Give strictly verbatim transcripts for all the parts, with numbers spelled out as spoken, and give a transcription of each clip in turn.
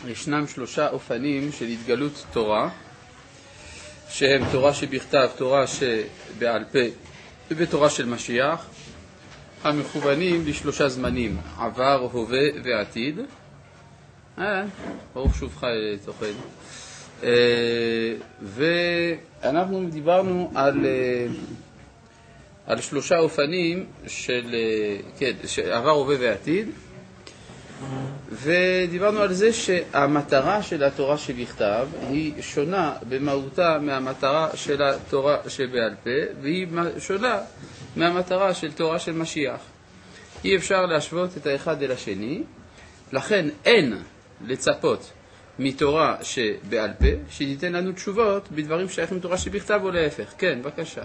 ישנם שלושה אופנים של התגלות תורה, שהם תורה שבכתב, תורה שבעל פה ותורה של משיח, המכוונים לשלושה זמנים, עבר, הווה ועתיד. אה, ברוך שובך תוכן. אה, ואנחנו דיברנו על, על שלושה אופנים של, כן, של עבר, הווה ועתיד. ודיברנו על זה שהמטרה של התורה שבכתב היא שונה במהותה מהמטרה של התורה שבעל פה, והיא שונה מהמטרה של תורה של משיח. אי אפשר להשוות את האחד אל השני, לכן אין לצפות מתורה שבעל פה שתיתן לנו תשובות בדברים שייכים תורה שבכתב או להפך. כן, בבקשה.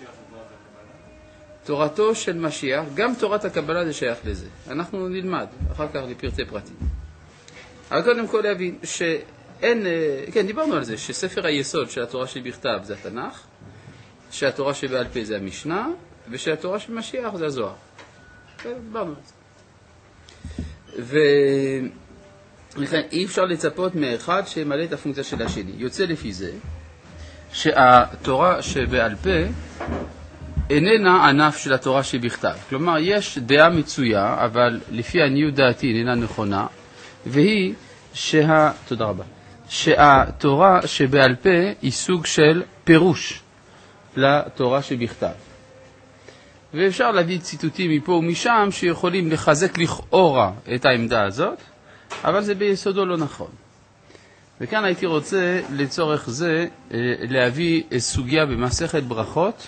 תורתו של משיח, גם תורת הקבלה זה שייך לזה. אנחנו נלמד, אחר כך לפרטי פרטים. אבל קודם כל להבין שאין, כן, דיברנו על זה, שספר היסוד של התורה שבכתב זה התנ"ך, שהתורה שבעל פה זה המשנה, ושהתורה של משיח זה הזוהר. דיברנו על זה. ולכן אי אפשר לצפות מאחד שמלא את הפונקציה של השני. יוצא לפי זה שהתורה שבעל פה איננה ענף של התורה שבכתב. כלומר, יש דעה מצויה, אבל לפי עניות דעתי איננה נכונה, והיא שה... תודה רבה. שהתורה שבעל פה היא סוג של פירוש לתורה שבכתב. ואפשר להביא ציטוטים מפה ומשם שיכולים לחזק לכאורה את העמדה הזאת, אבל זה ביסודו לא נכון. וכאן הייתי רוצה לצורך זה להביא סוגיה במסכת ברכות,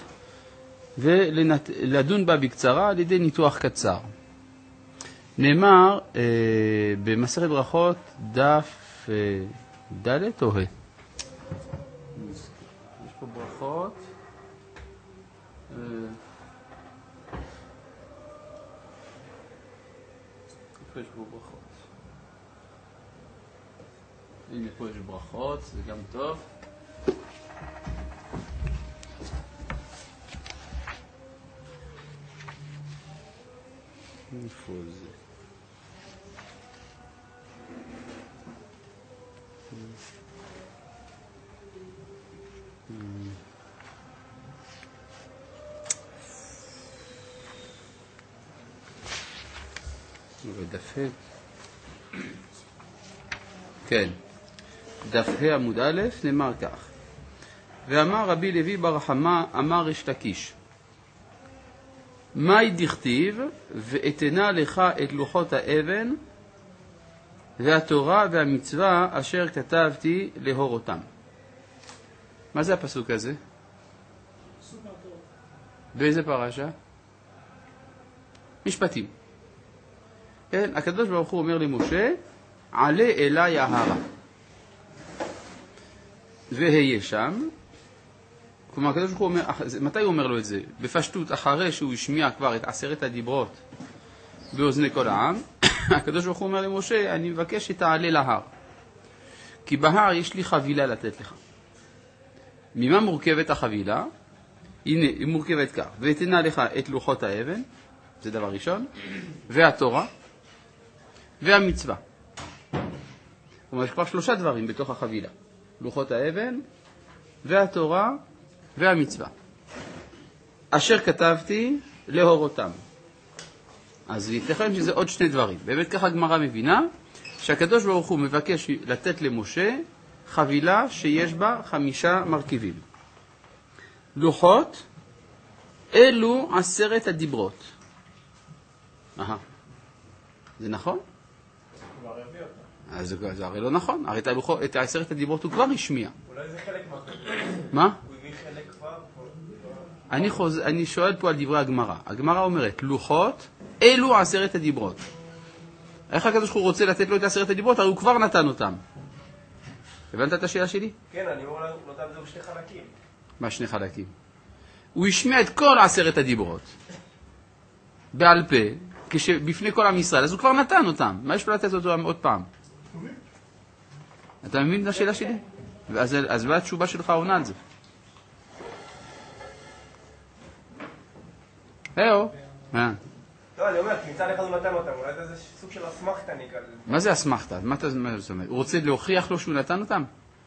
ולדון בה בקצרה על ידי ניתוח קצר. נאמר אה, במסכת ברכות דף אה, ד' או ה'. יש פה ברכות. אה, איפה יש פה ברכות? הנה פה יש ברכות, זה גם טוב. איפה זה? דף ה'. כן. דף ה' עמוד א' נאמר כך. ואמר רבי לוי בר חמא אמר ריש לקיש, מהי דכתיב ואתנה לך את לוחות האבן והתורה והמצווה אשר כתבתי להורותם. מה זה הפסוק הזה? באיזה פרשה? משפטים. כן, הקדוש ברוך הוא אומר למשה, עלה אליי ההרה והיה שם. כלומר, הקדוש ברוך הוא אומר, מתי הוא אומר לו את זה? בפשטות, אחרי שהוא השמיע כבר את עשרת הדיברות באוזני כל העם, הקדוש ברוך הוא אומר למשה, אני מבקש שתעלה להר, כי בהר יש לי חבילה לתת לך. ממה מורכבת החבילה? הנה, היא מורכבת כך, ותנה לך את לוחות האבן, זה דבר ראשון, והתורה, והמצווה. כלומר, יש כבר שלושה דברים בתוך החבילה. לוחות האבן, והתורה, והמצווה. אשר כתבתי להורותם. אז ייתכן שזה עוד שני דברים. באמת ככה הגמרא מבינה, שהקדוש ברוך הוא מבקש לתת למשה חבילה שיש בה חמישה מרכיבים. לוחות, אלו עשרת הדיברות. אהה. זה נכון? אז זה הרי לא נכון. הרי את, הלוחות, את עשרת הדיברות הוא כבר השמיע. אולי זה חלק מה? מה? הוא הביא חלק כבר? אני, חוז... אני שואל פה על דברי הגמרא. הגמרא אומרת, לוחות, אלו עשרת הדיברות. איך הקדוש הוא רוצה לתת לו את עשרת הדיברות? הרי הוא כבר נתן אותם. הבנת את השאלה שלי? כן, אני אומר לו, נותן זה בשני חלקים. מה שני חלקים? הוא השמיע את כל עשרת הדיברות. בעל פה, כשבפני כל עם ישראל, אז הוא כבר נתן אותם. מה יש לו לתת אותם עוד פעם? אתה מבין את השאלה שלי? אז, אז מה התשובה שלך עונה על זה? היו. אה. לא, אני אומר, כי מצד אחד הוא נתן אותם, אולי זה איזה סוג של אסמכתה נקרא לזה. מה זה אסמכתה? מה אתה זאת אומרת? הוא רוצה להוכיח לו שהוא נתן אותם?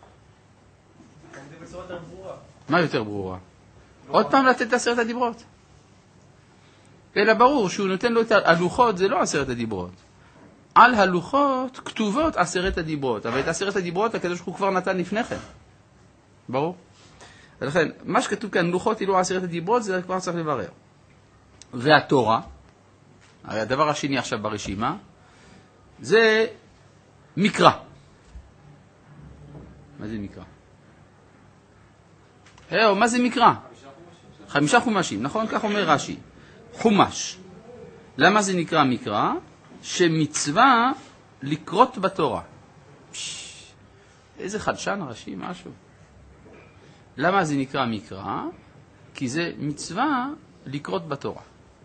זה בצורה יותר ברורה. מה יותר ברורה? עוד פעם לתת את עשרת הדיברות. אלא ברור שהוא נותן לו את הלוחות, זה לא עשרת הדיברות. על הלוחות כתובות עשרת הדיברות, אבל את עשרת הדיברות הקדוש הוא כבר נתן לפני כן. ברור? ולכן, מה שכתוב כאן, לוחות אילו עשרת הדיברות, זה כבר צריך לברר. והתורה, הרי הדבר השני עכשיו ברשימה, זה מקרא. מה זה מקרא? היו, מה זה מקרא? חמישה חומשים, נכון? כך אומר רש"י. חומש. למה זה נקרא מקרא? שמצווה לקרות בתורה. פש, איזה חדשן רש"י, משהו. למה זה נקרא מקרא? כי זה מצווה לקרות בתורה.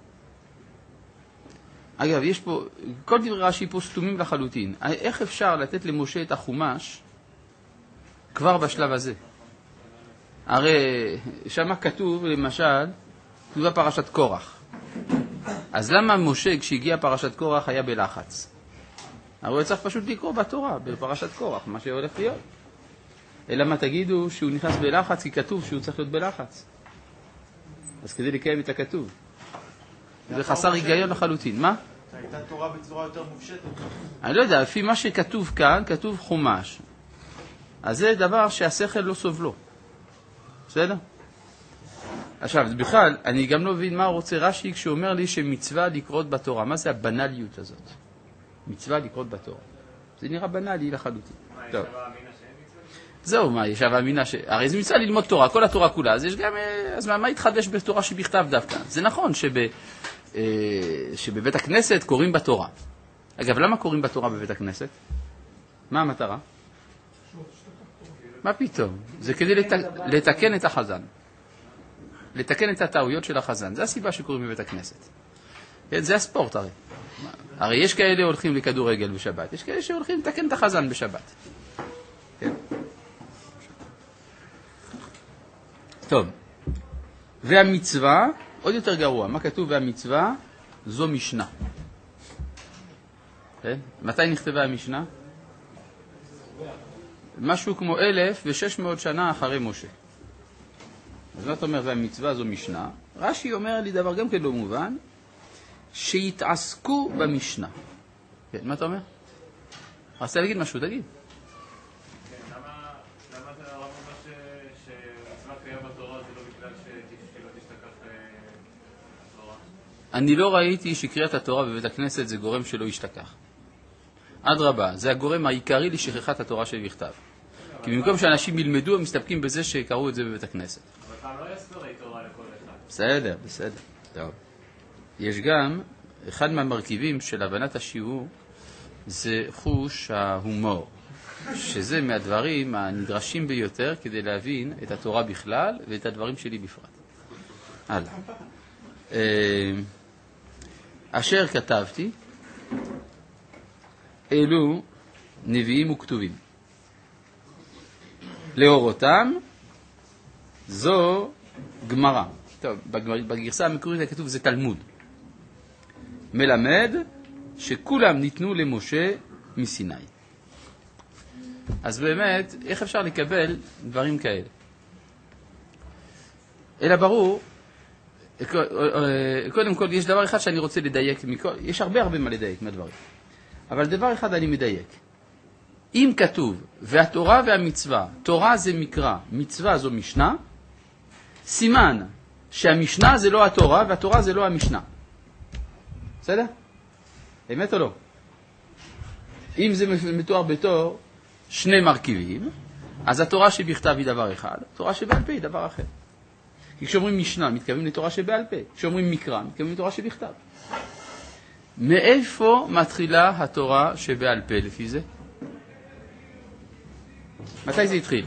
אגב, יש פה, כל דברי רש"י פה סתומים לחלוטין. איך אפשר לתת למשה את החומש כבר בשלב הזה? הרי שם כתוב, למשל, כתובה פרשת קורח. אז למה משה, כשהגיע פרשת קורח, היה בלחץ? הרי הוא צריך פשוט לקרוא בתורה, בפרשת קורח, מה שהולך להיות. אלא מה תגידו שהוא נכנס בלחץ, כי כתוב שהוא צריך להיות בלחץ. אז כדי לקיים את הכתוב. זה חסר היגיון לחלוטין. מה? הייתה תורה בצורה יותר מופשטת. אני לא יודע, לפי מה שכתוב כאן, כתוב חומש. אז זה דבר שהשכל לא סובלו. בסדר? עכשיו, בכלל, אני גם לא מבין מה רוצה רש"י כשאומר לי שמצווה לקרות בתורה. מה זה הבנליות הזאת? מצווה לקרות בתורה. זה נראה בנלי לחלוטין. מה, יש טוב. אבל אמינה שאין מצווה? זהו, מה, יש אבל אמינה ש... הרי זה מצווה ללמוד תורה, כל התורה כולה. אז יש גם... אז מה, מה התחדש בתורה שבכתב דווקא? זה נכון שב... שבבית הכנסת קוראים בתורה. אגב, למה קוראים בתורה בבית הכנסת? מה המטרה? מה פתאום? זה כדי לת... לתקן את החזן. לתקן את הטעויות של החזן. זה הסיבה שקוראים בבית הכנסת. זה הספורט הרי. הרי יש כאלה הולכים לכדורגל בשבת, יש כאלה שהולכים לתקן את החזן בשבת. כן? טוב. והמצווה, עוד יותר גרוע, מה כתוב והמצווה? זו משנה. כן? מתי נכתבה המשנה? משהו כמו אלף ושש מאות שנה אחרי משה. אז מה אתה אומר, והמצווה זו משנה? רש"י אומר לי דבר גם כן לא מובן, שיתעסקו במשנה. כן, מה אתה אומר? רצית להגיד משהו, תגיד. כן, למה זה הרב אומר שמצווה קיים בתורה זה לא בגלל שלא תשתכח התורה? אני לא ראיתי שקריאת התורה בבית הכנסת זה גורם שלא ישתכח. אדרבה, זה הגורם העיקרי לשכחת התורה שבכתב. כי במקום שאנשים ילמדו, הם מסתפקים בזה שקראו את זה בבית הכנסת. אבל פעם לא יסברי תורה לכל אחד. בסדר, בסדר. טוב. יש גם, אחד מהמרכיבים של הבנת השיעור, זה חוש ההומור, שזה מהדברים הנדרשים ביותר כדי להבין את התורה בכלל ואת הדברים שלי בפרט. הלאה. אשר כתבתי, אלו נביאים וכתובים. לאורותם, זו גמרא. טוב, בגרסה המקורית הכתוב זה תלמוד. מלמד שכולם ניתנו למשה מסיני. אז באמת, איך אפשר לקבל דברים כאלה? אלא ברור, קודם כל יש דבר אחד שאני רוצה לדייק, יש הרבה הרבה מה לדייק מהדברים. אבל דבר אחד אני מדייק. אם כתוב, והתורה והמצווה, תורה זה מקרא, מצווה זו משנה, סימן שהמשנה זה לא התורה והתורה זה לא המשנה. בסדר? אמת או לא? אם זה מתואר בתור שני מרכיבים, אז התורה שבכתב היא דבר אחד, התורה שבעל פה היא דבר אחר. כי כשאומרים משנה, מתכוונים לתורה שבעל פה. כשאומרים מקרא, מתכוונים לתורה שבכתב. מאיפה מתחילה התורה שבעל פה לפי זה? מתי זה התחיל?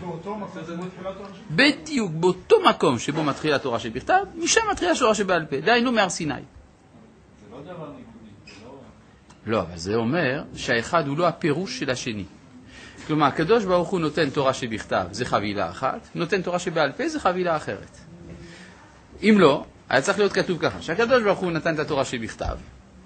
בדיוק באותו מקום שבו מתחילה התורה שבכתב, משם מתחילה התורה שבעל פה. דהיינו מהר סיני. זה לא דבר ניגודי. לא, אבל זה אומר שהאחד הוא לא הפירוש של השני. כלומר, הקדוש ברוך הוא נותן תורה שבכתב, זה חבילה אחת, נותן תורה שבעל פה, זה חבילה אחרת. אם לא, היה צריך להיות כתוב ככה, שהקדוש ברוך הוא נתן את התורה שבכתב,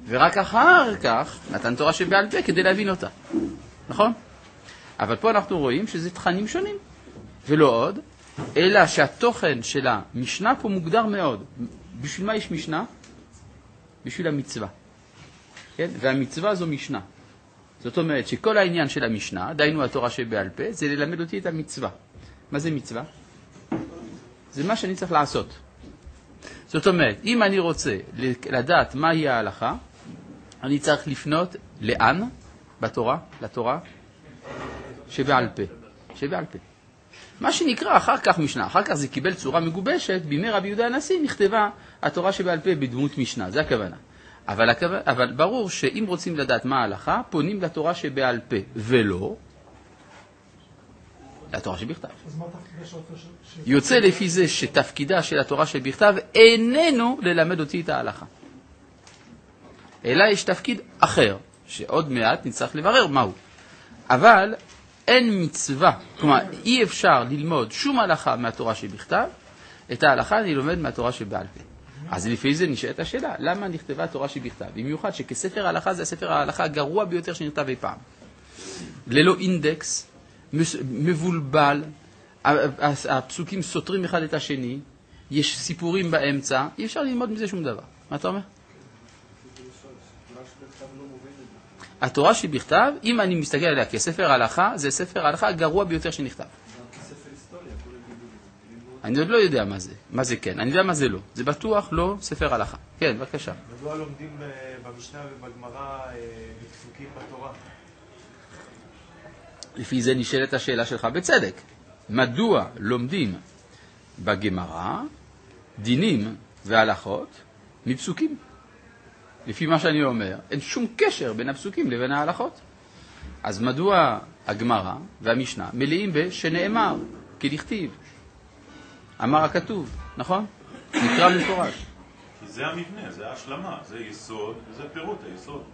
ורק אחר כך נתן תורה שבעל פה כדי להבין אותה. נכון? אבל פה אנחנו רואים שזה תכנים שונים, ולא עוד, אלא שהתוכן של המשנה פה מוגדר מאוד. בשביל מה יש משנה? בשביל המצווה. כן? והמצווה זו משנה. זאת אומרת שכל העניין של המשנה, דיינו התורה שבעל פה, זה ללמד אותי את המצווה. מה זה מצווה? זה מה שאני צריך לעשות. זאת אומרת, אם אני רוצה לדעת מהי ההלכה, אני צריך לפנות לאן בתורה? לתורה שבעל פה. שבעל פה. מה שנקרא אחר כך משנה, אחר כך זה קיבל צורה מגובשת, בימי רבי יהודה הנשיא נכתבה התורה שבעל פה בדמות משנה, זה הכוונה. אבל, אבל ברור שאם רוצים לדעת מה ההלכה, פונים לתורה שבעל פה, ולא לתורה שבכתב. יוצא לפי זה שתפקידה של התורה שבכתב איננו ללמד אותי את ההלכה. אלא יש תפקיד אחר, שעוד מעט נצטרך לברר מהו. אבל אין מצווה, כלומר אי אפשר ללמוד שום הלכה מהתורה שבכתב, את ההלכה אני לומד מהתורה שבעל פה. אז לפי זה נשאלת השאלה, למה נכתבה תורה שבכתב? במיוחד שכספר ההלכה זה הספר ההלכה הגרוע ביותר שנכתב אי פעם. ללא אינדקס, מבולבל, הפסוקים סותרים אחד את השני, יש סיפורים באמצע, אי אפשר ללמוד מזה שום דבר. מה אתה אומר? התורה שבכתב, אם אני מסתכל עליה כספר ההלכה, זה ספר ההלכה הגרוע ביותר שנכתב. אני עוד לא יודע מה זה, מה זה כן, אני יודע מה זה לא. זה בטוח לא ספר הלכה. כן, בבקשה. מדוע לומדים במשנה ובגמרא בפסוקים בתורה? לפי זה נשאלת השאלה שלך בצדק. מדוע לומדים בגמרא דינים והלכות מפסוקים? לפי מה שאני אומר, אין שום קשר בין הפסוקים לבין ההלכות. אז מדוע הגמרא והמשנה מלאים בשנאמר, כדכתיב? אמר הכתוב, נכון? נקרא מפורש. כי זה המבנה, זה ההשלמה, זה יסוד, וזה פירוט היסוד.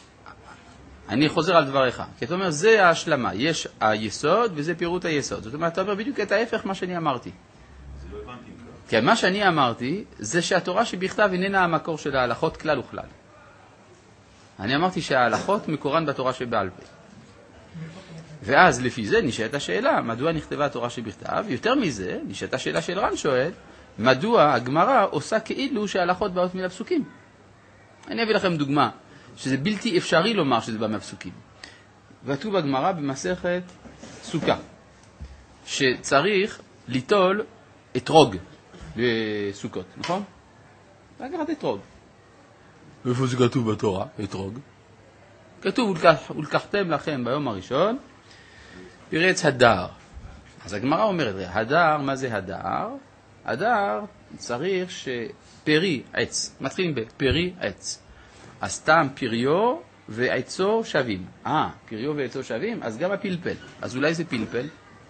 אני חוזר על דבריך, כי אתה אומר, זה ההשלמה, יש היסוד וזה פירוט היסוד. זאת אומרת, אתה אומר בדיוק את ההפך מה שאני אמרתי. זה לא הבנתי כבר. כי מה שאני אמרתי, זה שהתורה שבכתב איננה המקור של ההלכות כלל וכלל. אני אמרתי שההלכות מקורן בתורה שבעל פה. ואז לפי זה נשאלת השאלה, מדוע נכתבה התורה שבכתב? יותר מזה, נשאלת השאלה של רן שואל, מדוע הגמרא עושה כאילו שההלכות באות מן הפסוקים? אני אביא לכם דוגמה, שזה בלתי אפשרי לומר שזה בא מהפסוקים. כתוב בגמרא במסכת סוכה, שצריך ליטול אתרוג בסוכות, נכון? לקחת אתרוג. איפה זה כתוב בתורה, אתרוג? כתוב, ולקחתם לכם ביום הראשון פרץ הדר. אז הגמרא אומרת, הדר, מה זה הדר? הדר צריך שפרי עץ, מתחילים בפרי עץ. אז טעם פריו ועצו שווים. אה, פריו ועצו שווים? אז גם הפלפל. אז אולי זה פלפל?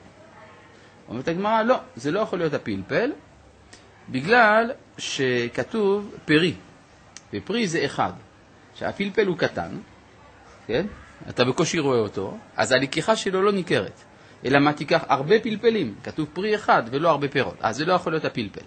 אומרת הגמרא, לא, זה לא יכול להיות הפלפל, בגלל שכתוב פרי. ופרי זה אחד. שהפלפל הוא קטן, כן? אתה בקושי רואה אותו, אז הלקיחה שלו לא ניכרת. אלא מה תיקח? הרבה פלפלים. כתוב פרי אחד ולא הרבה פירות. אז זה לא יכול להיות הפלפל.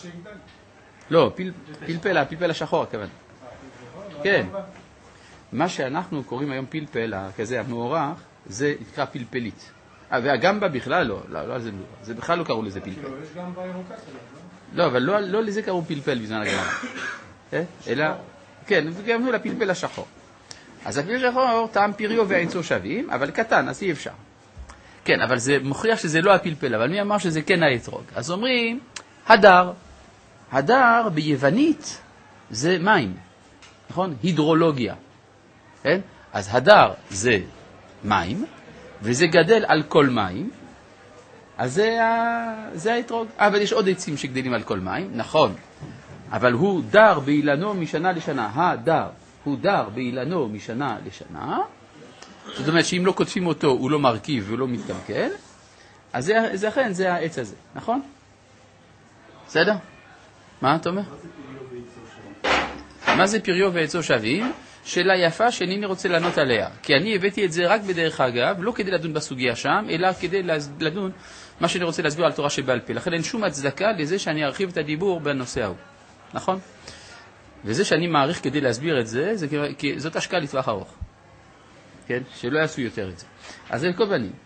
לא, פל, פלפל, הפלפל השחור, הכוונה. כן. מה שאנחנו קוראים היום פלפל, כזה המאורח, זה נקרא פלפלית. והגמבה בכלל לא, לא, לא, זה, זה בכלל לא קראו לזה פלפל. יש גמבה ירוקה כזה, לא? לא, אבל לא, לא לזה קראו פלפל בזמן הגמרא. אה? אלא, כן, קראו לפלפל השחור. אז הפלפל השחור, טעם פריו ועצו שווים, אבל קטן, אז אי אפשר. כן, אבל זה מוכיח שזה לא הפלפל, אבל מי אמר שזה כן האתרוג? אז אומרים, הדר. הדר ביוונית זה מים, נכון? הידרולוגיה. כן? אז הדר זה מים, וזה גדל על כל מים, אז זה, זה האתרוג. אבל יש עוד עצים שגדלים על כל מים, נכון. אבל הוא דר באילנו משנה לשנה. הדר, הוא דר באילנו משנה לשנה. זאת אומרת שאם לא כותפים אותו, הוא לא מרכיב והוא לא מתקלקל. אז זה, זה אכן, זה העץ הזה, נכון? בסדר? מה אתה אומר? מה זה פריו ועצו שווים? שאלה יפה שאיני רוצה לענות עליה. כי אני הבאתי את זה רק בדרך אגב, לא כדי לדון בסוגיה שם, אלא כדי לדון מה שאני רוצה להסביר על תורה שבעל פה. לכן אין שום הצדקה לזה שאני ארחיב את הדיבור בנושא ההוא. נכון? וזה שאני מעריך כדי להסביר את זה, זה כי זאת השקעה לטווח ארוך. כן? שלא יעשו יותר את זה. אז זה כל פנים.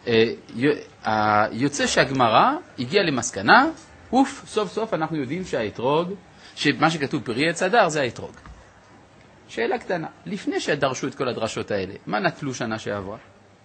יוצא שהגמרא הגיעה למסקנה, אוף, סוף סוף אנחנו יודעים שהאתרוג, שמה שכתוב פרי עץ הדר זה האתרוג. שאלה קטנה, לפני שדרשו את כל הדרשות האלה, מה נטלו שנה שעברה?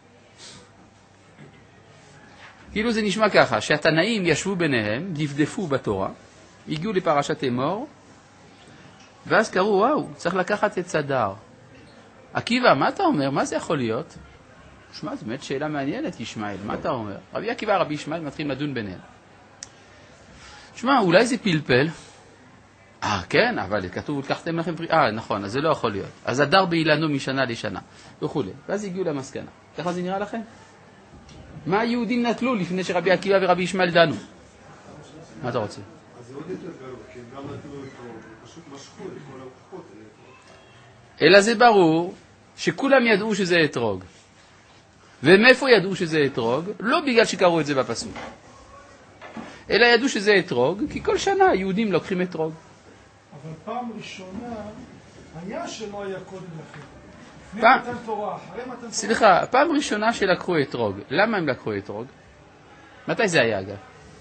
כאילו זה נשמע ככה, שהתנאים ישבו ביניהם, דפדפו בתורה, הגיעו לפרשת אמור, ואז קראו, וואו, צריך לקחת את סדר. עקיבא, מה אתה אומר? מה זה יכול להיות? שמע, זו באמת שאלה מעניינת, ישמעאל, מה אתה אומר? רבי עקיבא, רבי ישמעאל, מתחילים לדון ביניהם. שמע, אולי זה פלפל? אה, כן, אבל כתוב, לקחתם לכם פרי... אה, נכון, אז זה לא יכול להיות. אז הדר באילנו משנה לשנה, וכו'. ואז הגיעו למסקנה. ככה זה נראה לכם? מה היהודים נטלו לפני שרבי עקיבא ורבי ישמעאל דנו? מה אתה רוצה? אז זה עוד יותר גרוע, כי הם גם נטלו את רוב, פשוט משכו את כל ההוכחות. אלא זה ברור שכולם ידעו שזה אתרוג. ומאיפה ידעו שזה אתרוג? לא בגלל שקראו את זה בפסוק. אלא ידעו שזה אתרוג, כי כל שנה יהודים לוקחים אתרוג. אבל פעם ראשונה היה שלא היה קודם לכם. לפני פעם... מתן תורה, אחרי מתן תורה. סליחה, פעם ראשונה שלקחו אתרוג. למה הם לקחו אתרוג? מתי זה היה אגב?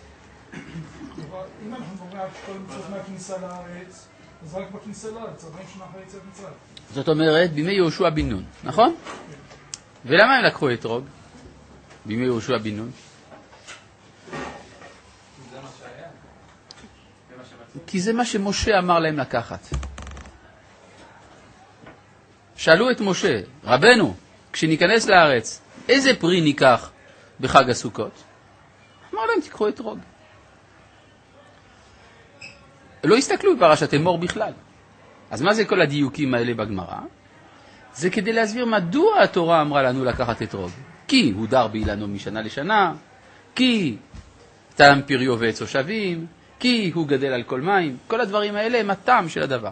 אם אנחנו מדברים על כל מצוות מהכניסה לארץ, אז רק בכניסה לארץ, ארבעים שנה אחרי יציאת מצרים. זאת אומרת, בימי יהושע בן נון, נכון? ולמה הם לקחו אתרוג? בימי יהושע בן נון? כי זה מה שמשה אמר להם לקחת. שאלו את משה, רבנו, כשניכנס לארץ, איזה פרי ניקח בחג הסוכות? אמר להם, תיקחו אתרוג. לא הסתכלו בפרשת אמור בכלל. אז מה זה כל הדיוקים האלה בגמרא? זה כדי להסביר מדוע התורה אמרה לנו לקחת אתרוג. כי הוא דר באילנו משנה לשנה, כי טעם פריו ועצו שווים, כי הוא גדל על כל מים. כל הדברים האלה הם הטעם של הדבר.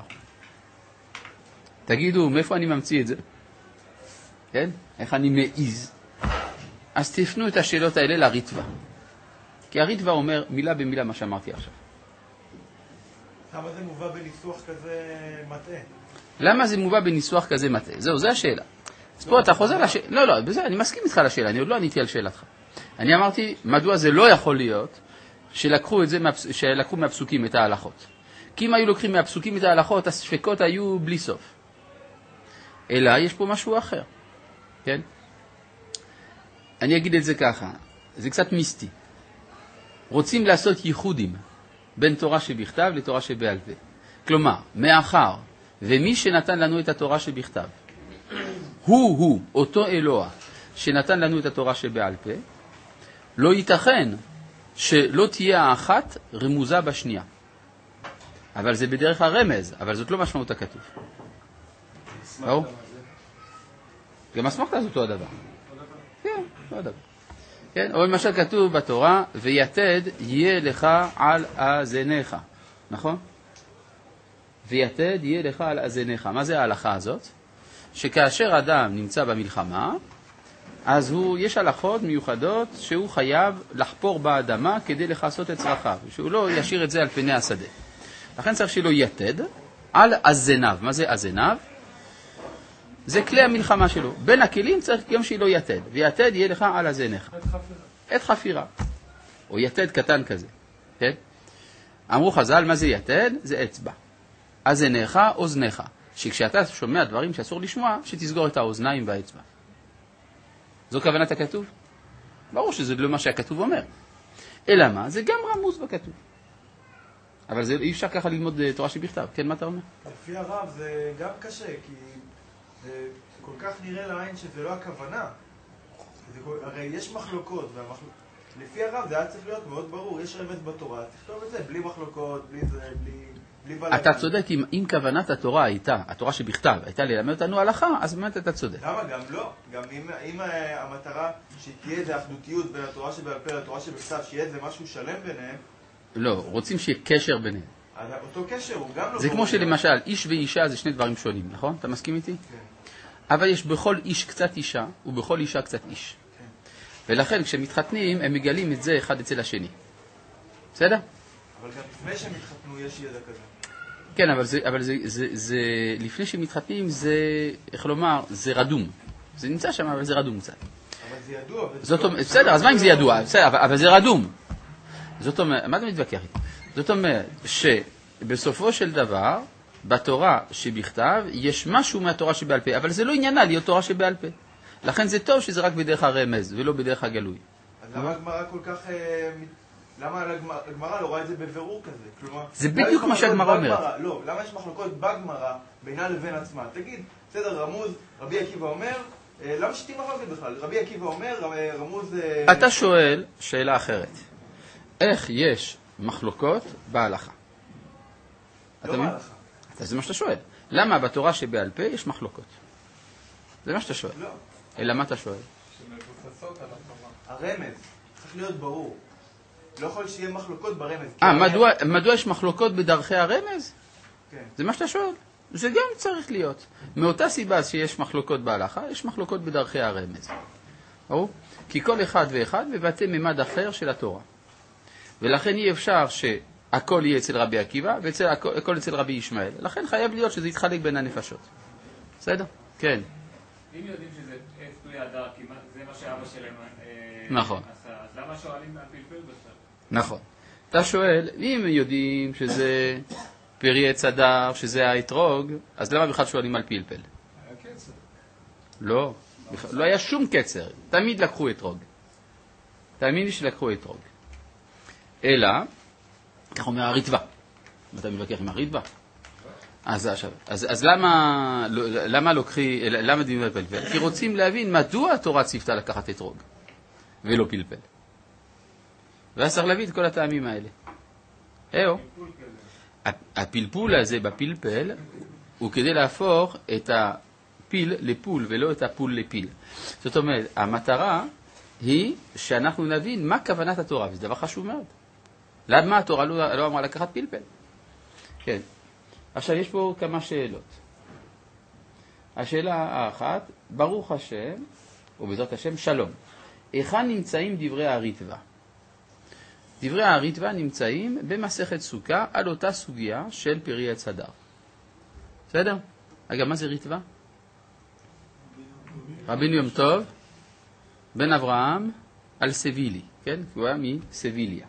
תגידו, מאיפה אני ממציא את זה? כן? איך אני מעיז? אז תפנו את השאלות האלה לריטווה. כי הריטווה אומר מילה במילה מה שאמרתי עכשיו. למה זה מובא בניסוח כזה מטעה? למה זה מובא בניסוח כזה מטעה? זהו, זו השאלה. אז פה אתה חוזר לשאלה. לא, לא, בזה, אני מסכים איתך לשאלה, אני עוד לא עניתי על שאלתך. אני אמרתי, מדוע זה לא יכול להיות שלקחו את זה, שלקחו מהפסוקים את ההלכות. כי אם היו לוקחים מהפסוקים את ההלכות, הספקות היו בלי סוף. אלא יש פה משהו אחר. כן? אני אגיד את זה ככה, זה קצת מיסטי. רוצים לעשות ייחודים בין תורה שבכתב לתורה שבעל פה. כלומר, מאחר ומי שנתן לנו את התורה שבכתב, הוא הוא, אותו אלוה, שנתן לנו את התורה שבעל פה, לא ייתכן שלא תהיה האחת רמוזה בשנייה. אבל זה בדרך הרמז, אבל זאת לא משמעות הכתוב. ראו? גם אסמכתא זה אותו הדבר. כן, אותו הדבר. כן, או למשל כתוב בתורה, ויתד יהיה לך על אזניך. נכון? ויתד יהיה לך על אזניך. מה זה ההלכה הזאת? שכאשר אדם נמצא במלחמה, אז הוא, יש הלכות מיוחדות שהוא חייב לחפור באדמה כדי לכסות את צרכיו, שהוא לא ישאיר את זה על פני השדה. לכן צריך שלא יתד על אזניו. מה זה אזניו? זה כלי המלחמה שלו. בין הכלים צריך גם שלא יתד. ויתד יהיה לך על אזניך. את חפירה. את חפירה. או יתד קטן כזה. כן? אמרו חז"ל, מה זה יתד? זה אצבע. אזניך, אוזניך. שכשאתה שומע דברים שאסור לשמוע, שתסגור את האוזניים והאצבע. זו כוונת הכתוב? ברור שזה לא מה שהכתוב אומר. אלא מה? זה גם רמוז בכתוב. אבל זה, אי אפשר ככה ללמוד תורה שבכתב. כן, מה אתה אומר? לפי הרב זה גם קשה, כי זה כל כך נראה לעין שזה לא הכוונה. זה כל... הרי יש מחלוקות, והמחלוק... לפי הרב זה היה צריך להיות מאוד ברור. יש רמז בתורה, תכתוב את זה בלי מחלוקות, בלי זה, בלי... אתה צודק, אם, אם כוונת התורה הייתה, התורה שבכתב, הייתה ללמד אותנו הלכה, אז באמת אתה צודק. למה? גם לא. גם אם, אם המטרה שתהיה איזו אחדותיות בין התורה שבעל פה לתורה שבכתב, שיהיה איזה משהו שלם ביניהם. לא, רוצים שיהיה קשר ביניהם. אז אותו קשר הוא גם לא... זה כמו שלמשל, איש ואישה זה שני דברים שונים, נכון? אתה מסכים איתי? כן. אבל יש בכל איש קצת אישה, ובכל אישה קצת איש. כן. ולכן כשמתחתנים, הם מגלים את זה אחד אצל השני. בסדר? אבל גם לפני שהם התחתנו יש ידע כזה. כן, אבל, זה, אבל זה, זה, זה, לפני שמתחתנים זה, איך לומר, זה רדום. זה נמצא שם, אבל זה רדום קצת. אבל זה ידוע. זאת אומרת, בסדר, אז מה אם זה ידוע? בסדר, אבל, אבל זה רדום. זאת אומרת, מה אתה מתווכח איתי? זאת אומרת, שבסופו של דבר, בתורה שבכתב, יש משהו מהתורה שבעל פה, אבל זה לא עניינה להיות תורה שבעל פה. לכן זה טוב שזה רק בדרך הרמז, ולא בדרך הגלוי. אז למה הגמרא כל כך... למה הגמרא לא רואה את זה בבירור כזה? כלומר, זה בדיוק מה שהגמרא אומרת. לא, למה יש מחלוקות בגמרא בינה לבין עצמה? תגיד, בסדר, רמוז, רבי עקיבא אומר, למה שתהיה מחלוקת בכלל? רבי עקיבא אומר, רמוז... אתה שואל שאלה אחרת. איך יש מחלוקות בהלכה? לא בהלכה. זה מה שאתה שואל. למה בתורה שבעל פה יש מחלוקות? זה מה שאתה שואל. לא. אלא מה אתה שואל? שמבוססות על התורה. הרמז צריך להיות ברור. לא יכול שיהיה מחלוקות ברמז. אה, מדוע, מדוע יש מחלוקות בדרכי הרמז? כן. זה מה שאתה שואל. זה גם צריך להיות. מאותה סיבה שיש מחלוקות בהלכה, יש מחלוקות בדרכי הרמז. ברור? כי כל אחד ואחד מבטא ממד אחר של התורה. ולכן אי אפשר שהכל יהיה אצל רבי עקיבא והכל אצל רבי ישמעאל. לכן חייב להיות שזה יתחלק בין הנפשות. בסדר? כן. אם יודעים שזה פרי הדר, כי זה מה שאבא שלהם נכון. עשה, אז למה שואלים על פלפל בכלל? נכון. אתה שואל, אם יודעים שזה פרי עץ הדר, שזה האתרוג, אז למה בכלל שואלים על פלפל? היה קצר. לא, לא היה שום קצר. תמיד לקחו אתרוג. תאמין לי שלקחו אתרוג. אלא, כך אומר הריטב"א. אתה מתווכח עם הריטב"א? אז, אז, אז, אז למה, למה לוקחי, למה דינים על פלפל? כי רוצים להבין מדוע התורה ציוותה לקחת אתרוג ולא פלפל. ואז צריך להבין את כל הטעמים האלה. איהו. הפלפול הזה בפלפל הוא כדי להפוך את הפיל לפול ולא את הפול לפיל. זאת אומרת, המטרה היא שאנחנו נבין מה כוונת התורה, וזה דבר חשוב מאוד. למה התורה לא, לא אמרה לקחת פלפל? כן. עכשיו יש פה כמה שאלות. השאלה האחת, ברוך השם, ובעזרת השם, שלום. היכן נמצאים דברי הריטב"א? דברי הריטב"א נמצאים במסכת סוכה על אותה סוגיה של פרי עץ הדר. בסדר? אגב, מה זה ריטב"א? רבינו יום טוב, בן אברהם, על סבילי, כן? הוא היה מסביליה.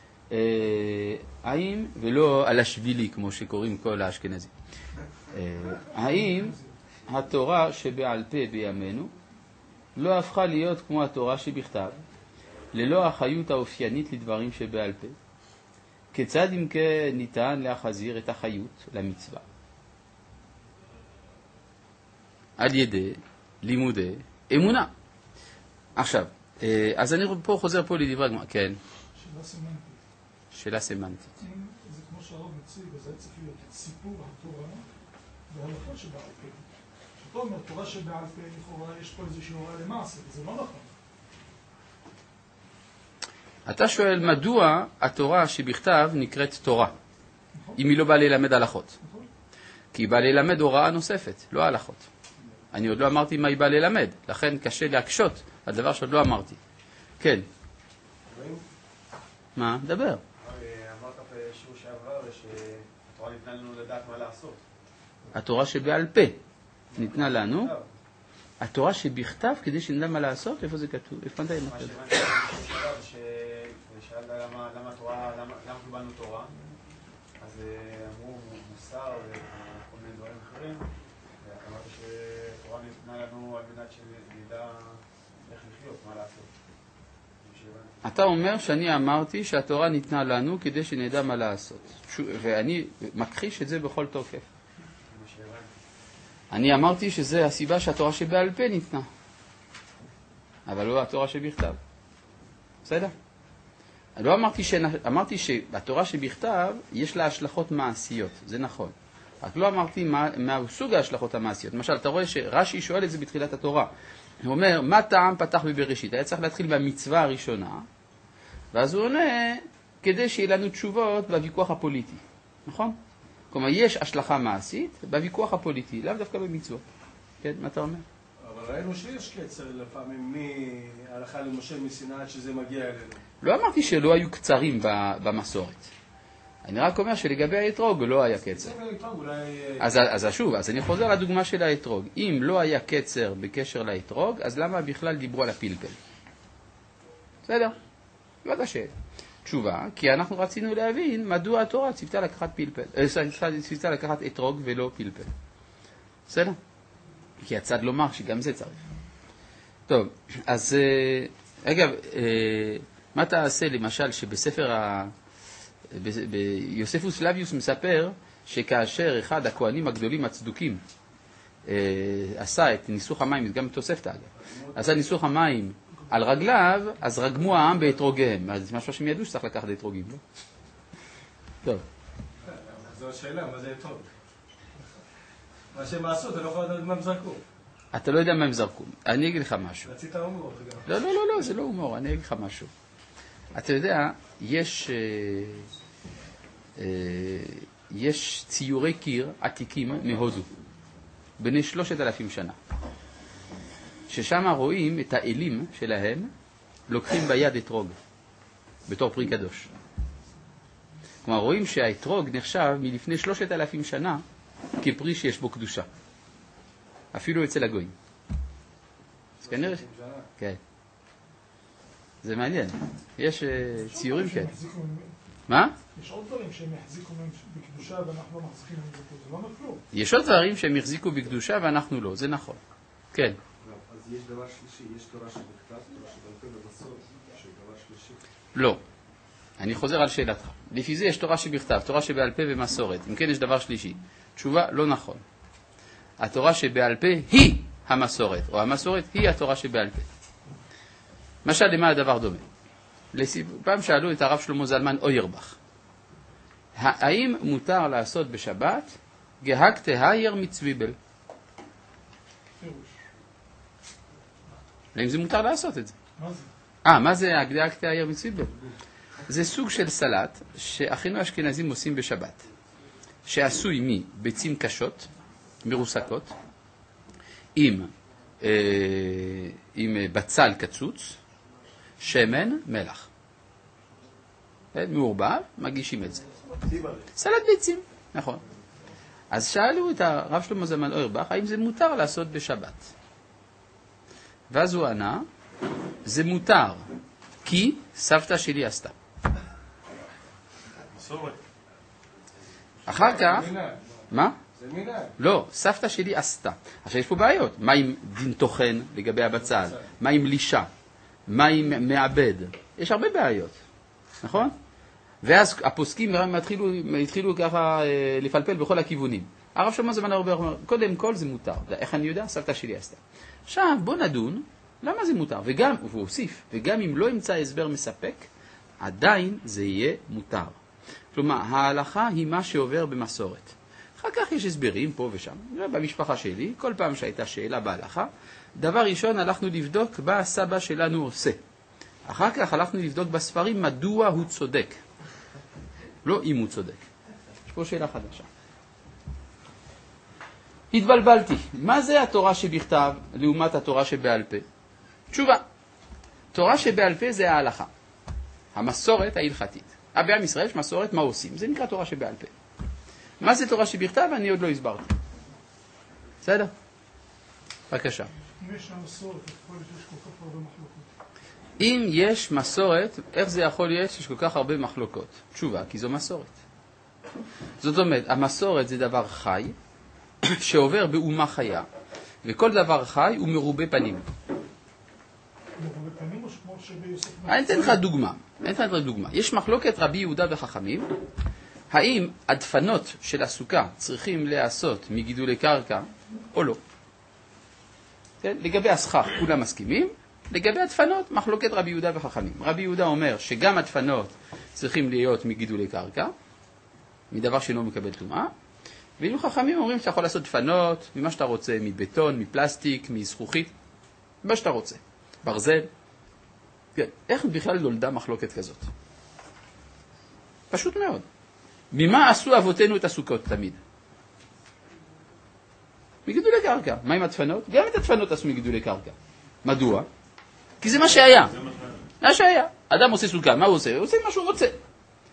האם, ולא על השבילי כמו שקוראים כל האשכנזים, האם התורה שבעל פה בימינו לא הפכה להיות כמו התורה שבכתב, ללא החיות האופיינית לדברים שבעל פה? כיצד אם כן ניתן להחזיר את החיות למצווה? על ידי לימודי אמונה. עכשיו, אז אני פה חוזר פה לדברי הגמרא. כן. שאלה סמנטית. שאלה סמנטית. אם זה כמו שהרב מציג, אז זה צריך להיות את סיפור התורה וההלכה שבעל פה. שאתה אומר, תורה שבעל פה, לכאורה יש פה איזושהי הוראה למעשה, וזה לא נכון. אתה שואל מדוע התורה שבכתב נקראת תורה, נכון. אם היא לא באה ללמד הלכות. נכון. כי היא באה ללמד הוראה נוספת, לא הלכות. אני עוד לא אמרתי מה היא באה ללמד, לכן קשה להקשות על דבר שעוד לא אמרתי. כן. מה? דבר. אמרת בשיעור שעבר שהתורה ניתנה לנו לדעת מה לעשות. התורה שבעל פה ניתנה לנו. התורה שבכתב כדי שנדע מה לעשות, איפה זה כתוב? איפה אתה עם הכתוב? מה שהבנתי ששאלת למה התורה, למה קיבלנו תורה, אז אמרו מוסר וכל מיני דברים אחרים, ואמרת שתורה ניתנה לנו על מנת שנדע איך לחיות, מה לעשות. אתה אומר שאני אמרתי שהתורה ניתנה לנו כדי שנדע מה לעשות, ואני מכחיש את זה בכל תוקף. אני אמרתי שזה הסיבה שהתורה שבעל פה ניתנה, אבל לא התורה שבכתב. בסדר? לא אמרתי, ש... אמרתי שהתורה שבכתב יש לה השלכות מעשיות, זה נכון. רק לא אמרתי מה, מה סוג ההשלכות המעשיות. למשל, אתה רואה שרש"י שואל את זה בתחילת התורה. הוא אומר, מה טעם פתח בבראשית? היה צריך להתחיל במצווה הראשונה, ואז הוא עונה, כדי שיהיה לנו תשובות בוויכוח הפוליטי. נכון? כלומר, יש השלכה מעשית בוויכוח הפוליטי, לאו דווקא במצוות. כן, מה אתה אומר? אבל ראינו שיש קצר לפעמים מהלכה למשה מסיני עד שזה מגיע אלינו. לא אמרתי שלא היו קצרים במסורת. אני רק אומר שלגבי האתרוג לא היה קצר. אז, אז שוב, אז אני חוזר לדוגמה של האתרוג. אם לא היה קצר בקשר לאתרוג, אז למה בכלל דיברו על הפלפל? בסדר? לא קשה. תשובה, כי אנחנו רצינו להבין מדוע התורה ציוותה לקחת פלפל, אה, ציוותה לקחת אתרוג ולא פלפל. בסדר? כי הצד לומר שגם זה צריך. טוב, אז אגב, מה תעשה למשל שבספר ה... יוספוס פלביוס מספר שכאשר אחד הכהנים הגדולים הצדוקים עשה את ניסוך המים, גם תוספתא אגב, עשה ניסוך המים על רגליו, אז רגמו העם באתרוגיהם. אז משהו שהם ידעו שצריך לקחת אתרוגים, לא? טוב. זו השאלה, מה זה אתרוג? מה שהם עשו, אתה לא יכול לדעת מה הם זרקו. אתה לא יודע מה הם זרקו. אני אגיד לך משהו. רצית הומור. לא, לא, לא, לא, זה לא הומור, אני אגיד לך משהו. אתה יודע, יש, יש ציורי קיר עתיקים מהודו, בני שלושת אלפים שנה, ששם רואים את האלים שלהם לוקחים ביד אתרוג, בתור פרי קדוש. כלומר, רואים שהאתרוג נחשב מלפני שלושת אלפים שנה כפרי שיש בו קדושה. אפילו אצל הגויים. אז כנראה... כן. זה מעניין. יש ציורים כאלה. מה? יש עוד דברים שהם יחזיקו מהם בקדושה ואנחנו לא מחזיקים מהם בקדושה. זה לא נפלו. יש עוד דברים שהם יחזיקו בקדושה ואנחנו לא. זה נכון. כן. אז יש דבר שלישי, יש תורה שבכתב, תורה שבעל פה ובסוד, שדבר שלישי. לא. אני חוזר על שאלתך. לפי זה יש תורה שבכתב, תורה שבעל פה ומסורת. אם כן יש דבר שלישי. תשובה, לא נכון. התורה שבעל פה היא המסורת, או המסורת היא התורה שבעל פה. משל למה הדבר דומה? פעם שאלו את הרב שלמה זלמן אוירבך, האם מותר לעשות בשבת גהקת הייר מצוויבל? האם זה מותר לעשות את זה? מה זה? אה, מה זה גהקת הייר מצוויבל? זה סוג של סלט שאחינו האשכנזים עושים בשבת, שעשוי מביצים קשות, מרוסקות, עם, אה, עם בצל קצוץ, שמן, מלח. מעורבב, מגישים את זה. סלט ביצים, נכון. אז שאלו את הרב שלמה זלמן אוירבך, האם זה מותר לעשות בשבת? ואז הוא ענה, זה מותר, כי סבתא שלי עשתה. מסורת. אחר כך, מה? זה מילה. לא, סבתא שלי עשתה. עכשיו יש פה בעיות. מה עם דין תוכן לגבי הבצל? מה עם לישה? מה עם מעבד? יש הרבה בעיות, נכון? ואז הפוסקים התחילו, התחילו ככה לפלפל בכל הכיוונים. הרב שלמה זלמן אוירבך אומר, קודם כל זה מותר. איך אני יודע? סבתא שלי עשתה. עכשיו בוא נדון, למה זה מותר? וגם, והוא הוסיף, וגם אם לא ימצא הסבר מספק, עדיין זה יהיה מותר. כלומר, ההלכה היא מה שעובר במסורת. אחר כך יש הסברים פה ושם. במשפחה שלי, כל פעם שהייתה שאלה בהלכה, דבר ראשון הלכנו לבדוק מה הסבא שלנו עושה. אחר כך הלכנו לבדוק בספרים מדוע הוא צודק. לא אם הוא צודק. יש פה שאלה חדשה. התבלבלתי. מה זה התורה שבכתב לעומת התורה שבעל פה? תשובה. תורה שבעל פה זה ההלכה. המסורת ההלכתית. בעם ישראל יש מסורת מה עושים. זה נקרא תורה שבעל פה. מה זה תורה שבכתב? אני עוד לא הסברתי. בסדר? בבקשה. אם יש מסורת, יכול להיות שיש כל כך הרבה מחלוקות. אם יש מסורת, איך זה יכול להיות שיש כל כך הרבה מחלוקות? תשובה, כי זו מסורת. זאת אומרת, המסורת זה דבר חי, שעובר באומה חיה, וכל דבר חי הוא מרובה פנים. מרובה פנים או כמו שביוסף... אני אתן לך דוגמה. אני אתן לך דוגמה. יש מחלוקת רבי יהודה וחכמים, האם הדפנות של הסוכה צריכים להיעשות מגידולי קרקע או לא. כן? לגבי הסכך כולם מסכימים, לגבי הדפנות מחלוקת רבי יהודה וחכמים. רבי יהודה אומר שגם הדפנות צריכים להיות מגידולי קרקע, מדבר שאינו מקבל טומאה, ואילו חכמים אומרים שאתה יכול לעשות דפנות ממה שאתה רוצה, מבטון, מפלסטיק, מזכוכית, מה שאתה רוצה, ברזל. כן. איך בכלל נולדה מחלוקת כזאת? פשוט מאוד. ממה עשו אבותינו את הסוכות תמיד? מגידולי קרקע. מה עם הדפנות? גם את הדפנות עשו מגידולי קרקע. מדוע? כי זה מה שהיה. מה שהיה. אדם עושה סוכה, מה הוא עושה? הוא עושה מה שהוא רוצה.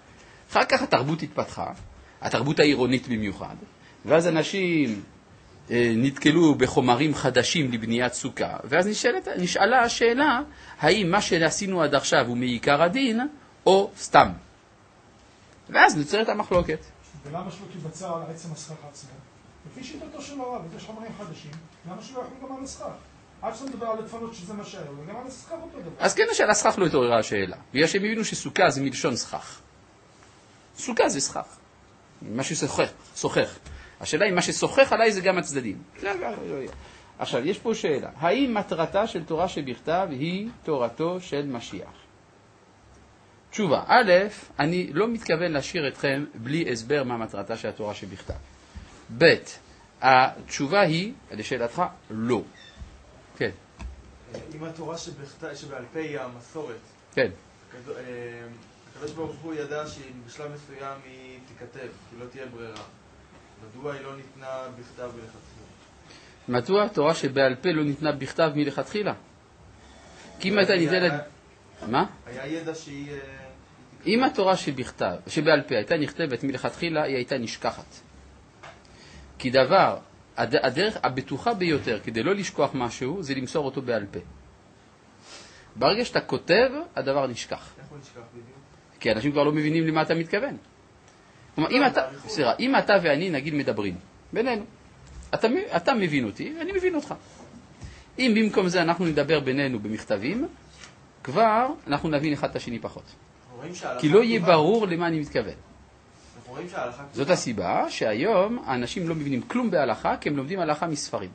אחר כך התרבות התפתחה, התרבות העירונית במיוחד, ואז אנשים אה, נתקלו בחומרים חדשים לבניית סוכה, ואז נשאלת, נשאלה השאלה, האם מה שעשינו עד עכשיו הוא מעיקר הדין, או סתם. ואז נוצרת המחלוקת. ולמה שלא תיבצע על עצם הסכך עצמו? לפי שיטתו של הרב, יש חומרים חדשים, למה שלא יחול גם על הסכך? עד שאתה מדבר על הדפנות שזה מה שהיה, וגם על הסכך אותו דבר. אז כן, השאלה סכך לא התעוררה השאלה. בגלל שהם הבינו שסוכה זה מלשון סכך. סוכה זה סכך. מה שסוחך, סוחך. השאלה היא, מה שסוחך עליי זה גם הצדדים. עכשיו, יש פה שאלה. האם מטרתה של תורה שבכתב היא תורתו של משיח? תשובה, א', אני לא מתכוון להשאיר אתכם בלי הסבר מה מטרתה של התורה שבכתב. ב', התשובה היא, לשאלתך, לא. כן. אם התורה שבכתב, שבעל פה היא המסורת, כן. הקדוש ברוך הוא ידע שבשלב מסוים היא תיכתב, כי לא תהיה ברירה. מדוע היא לא ניתנה בכתב מלכתחילה? מדוע התורה שבעל פה לא ניתנה בכתב מלכתחילה? כי אם הייתה ניתנת... מה? היה ידע שהיא... אם התורה שבכתב, שבעל פה הייתה נכתבת מלכתחילה, היא הייתה נשכחת. כי דבר, הדרך הבטוחה ביותר כדי לא לשכוח משהו, זה למסור אותו בעל פה. ברגע שאתה כותב, הדבר נשכח. איך הוא נשכח בדיוק? כי אנשים כבר לא מבינים למה אתה מתכוון. כלומר, אם אתה, סליחה, אם אתה ואני נגיד מדברים בינינו, אתה, אתה מבין אותי ואני מבין אותך. אם במקום זה אנחנו נדבר בינינו במכתבים, כבר אנחנו נבין אחד את השני פחות. כי לא יהיה ברור למה אני מתכוון. זאת הסיבה שהיום האנשים לא מבינים כלום בהלכה, כי הם לומדים הלכה מספרים.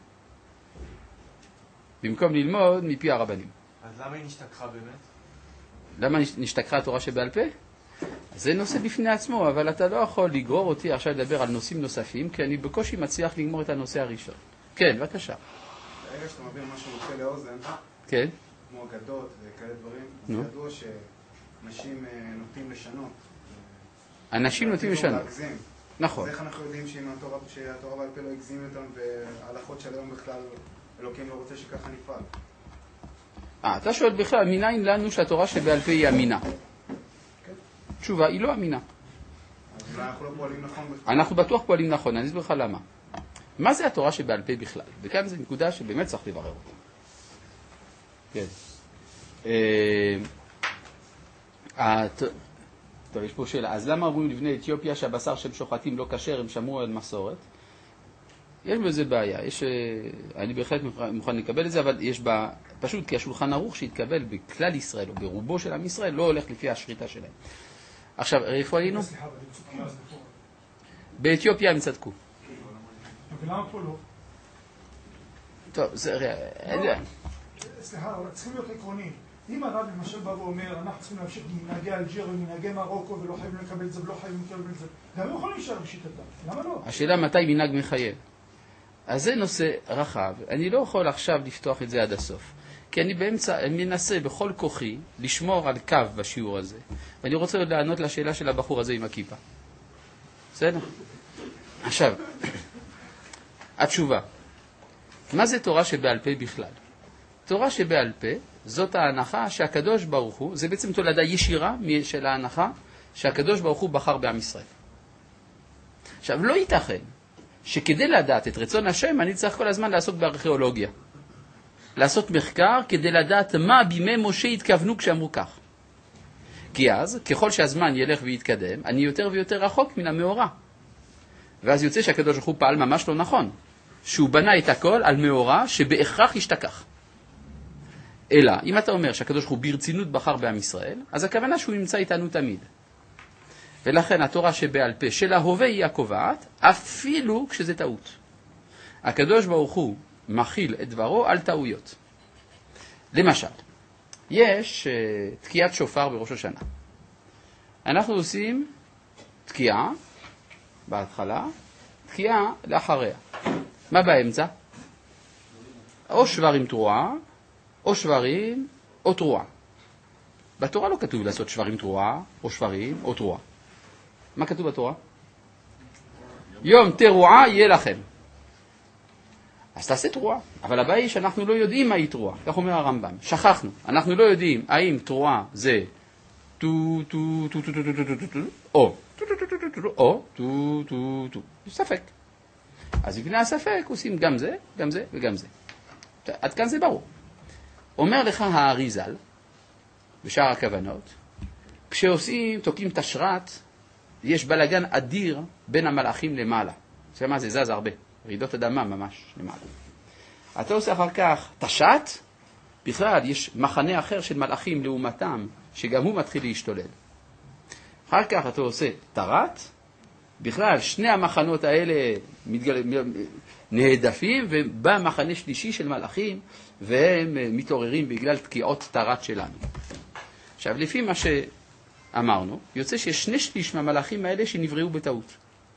במקום ללמוד מפי הרבנים. אז למה היא נשתכחה באמת? למה נשתכחה התורה שבעל פה? זה נושא בפני עצמו, אבל אתה לא יכול לגרור אותי עכשיו לדבר על נושאים נוספים, כי אני בקושי מצליח לגמור את הנושא הראשון. כן, בבקשה. ברגע שאתה מבין משהו נופל לאוזן, כן. כמו אגדות וכאלה דברים, זה ידוע שאנשים נוטים לשנות. אנשים נוטים לשנות. נכון. אז איך אנחנו יודעים שהתורה בעל פה לא הגזים אותם, וההלכות של היום בכלל אלוקים לא רוצה שככה נפעל? אה, אתה שואל בכלל, מניין לנו שהתורה שבעל פה היא אמינה? תשובה, היא לא אמינה. אז אנחנו לא פועלים נכון בכלל. אנחנו בטוח פועלים נכון, אני אסביר לך למה. מה זה התורה שבעל פה בכלל? וכאן זו נקודה שבאמת צריך לברר אותה. כן. טוב, יש פה שאלה. אז למה אומרים לבני אתיופיה שהבשר שהם שוחטים לא כשר, הם שמרו על מסורת? יש בזה בעיה. יש, אני בהחלט מוכן לקבל את זה, אבל יש בה, פשוט כי השולחן ערוך שהתקבל בכלל ישראל, או ברובו של עם ישראל, לא הולך לפי השחיטה שלהם. עכשיו, איפה היינו? באתיופיה הם צדקו. ולמה פה לא? טוב, זה... סליחה, אבל צריכים להיות עקרוניים. אם הרב למשל בא ואומר, אנחנו צריכים להמשיך ממנהגי אלג'יר ומנהגי מרוקו ולא חייבים לקבל את זה ולא חייבים לקבל את זה, גם הם יכולים להישאר בשיטתם. למה לא? השאלה מתי מנהג מחייב. אז זה נושא רחב. אני לא יכול עכשיו לפתוח את זה עד הסוף. כי אני באמצע, אני מנסה בכל כוחי לשמור על קו בשיעור הזה. ואני רוצה עוד לענות לשאלה של הבחור הזה עם הכיפה. בסדר? עכשיו, התשובה. מה זה תורה שבעל פה בכלל? תורה שבעל פה, זאת ההנחה שהקדוש ברוך הוא, זה בעצם תולדה ישירה של ההנחה שהקדוש ברוך הוא בחר בעם ישראל. עכשיו, לא ייתכן שכדי לדעת את רצון השם, אני צריך כל הזמן לעסוק בארכיאולוגיה. לעשות מחקר כדי לדעת מה בימי משה התכוונו כשאמרו כך. כי אז, ככל שהזמן ילך ויתקדם, אני יותר ויותר רחוק מן המאורע. ואז יוצא שהקדוש ברוך הוא פעל ממש לא נכון. שהוא בנה את הכל על מאורע שבהכרח ישתכח. אלא, אם אתה אומר שהקדוש ברוך הוא ברצינות בחר בעם ישראל, אז הכוונה שהוא נמצא איתנו תמיד. ולכן התורה שבעל פה של ההווה היא הקובעת, אפילו כשזה טעות. הקדוש ברוך הוא מכיל את דברו על טעויות. למשל, יש uh, תקיעת שופר בראש השנה. אנחנו עושים תקיעה בהתחלה, תקיעה לאחריה. מה באמצע? או שבר עם תרועה, או שברים, או תרועה. בתורה לא כתוב לעשות שברים תרועה, או שברים, או תרועה. מה כתוב בתורה? יום תרועה יהיה לכם. אז תעשה תרועה. אבל הבעיה היא שאנחנו לא יודעים מהי תרועה. כך אומר הרמב"ם. שכחנו. אנחנו לא יודעים האם תרועה זה טו, טו, טו, טו, טו, טו, טו, טו, או, או, טו, טו, טו, ספק. אז לפני הספק עושים גם זה, גם זה וגם זה. עד כאן זה ברור. אומר לך האריזל, בשאר הכוונות, כשעושים, תוקעים את השרת, יש בלגן אדיר בין המלאכים למעלה. זה מה זה זז הרבה, רעידות אדמה ממש למעלה. אתה עושה אחר כך תשת, בכלל יש מחנה אחר של מלאכים לעומתם, שגם הוא מתחיל להשתולל. אחר כך אתה עושה תרת, בכלל שני המחנות האלה מתגל... נהדפים, ובא מחנה שלישי של מלאכים, והם מתעוררים בגלל תקיעות תרת שלנו. עכשיו, לפי מה שאמרנו, יוצא שיש שני שליש מהמלאכים האלה שנבראו בטעות.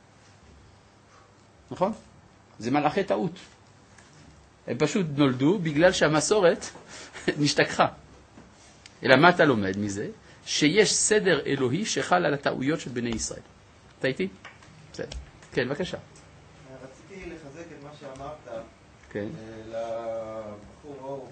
נכון? זה מלאכי טעות. הם פשוט נולדו בגלל שהמסורת נשתכחה. אלא מה אתה לומד מזה? שיש סדר אלוהי שחל על הטעויות של בני ישראל. אתה איתי? בסדר. כן, בבקשה. רציתי לחזק את מה שאמרת. כן. לבחור אור.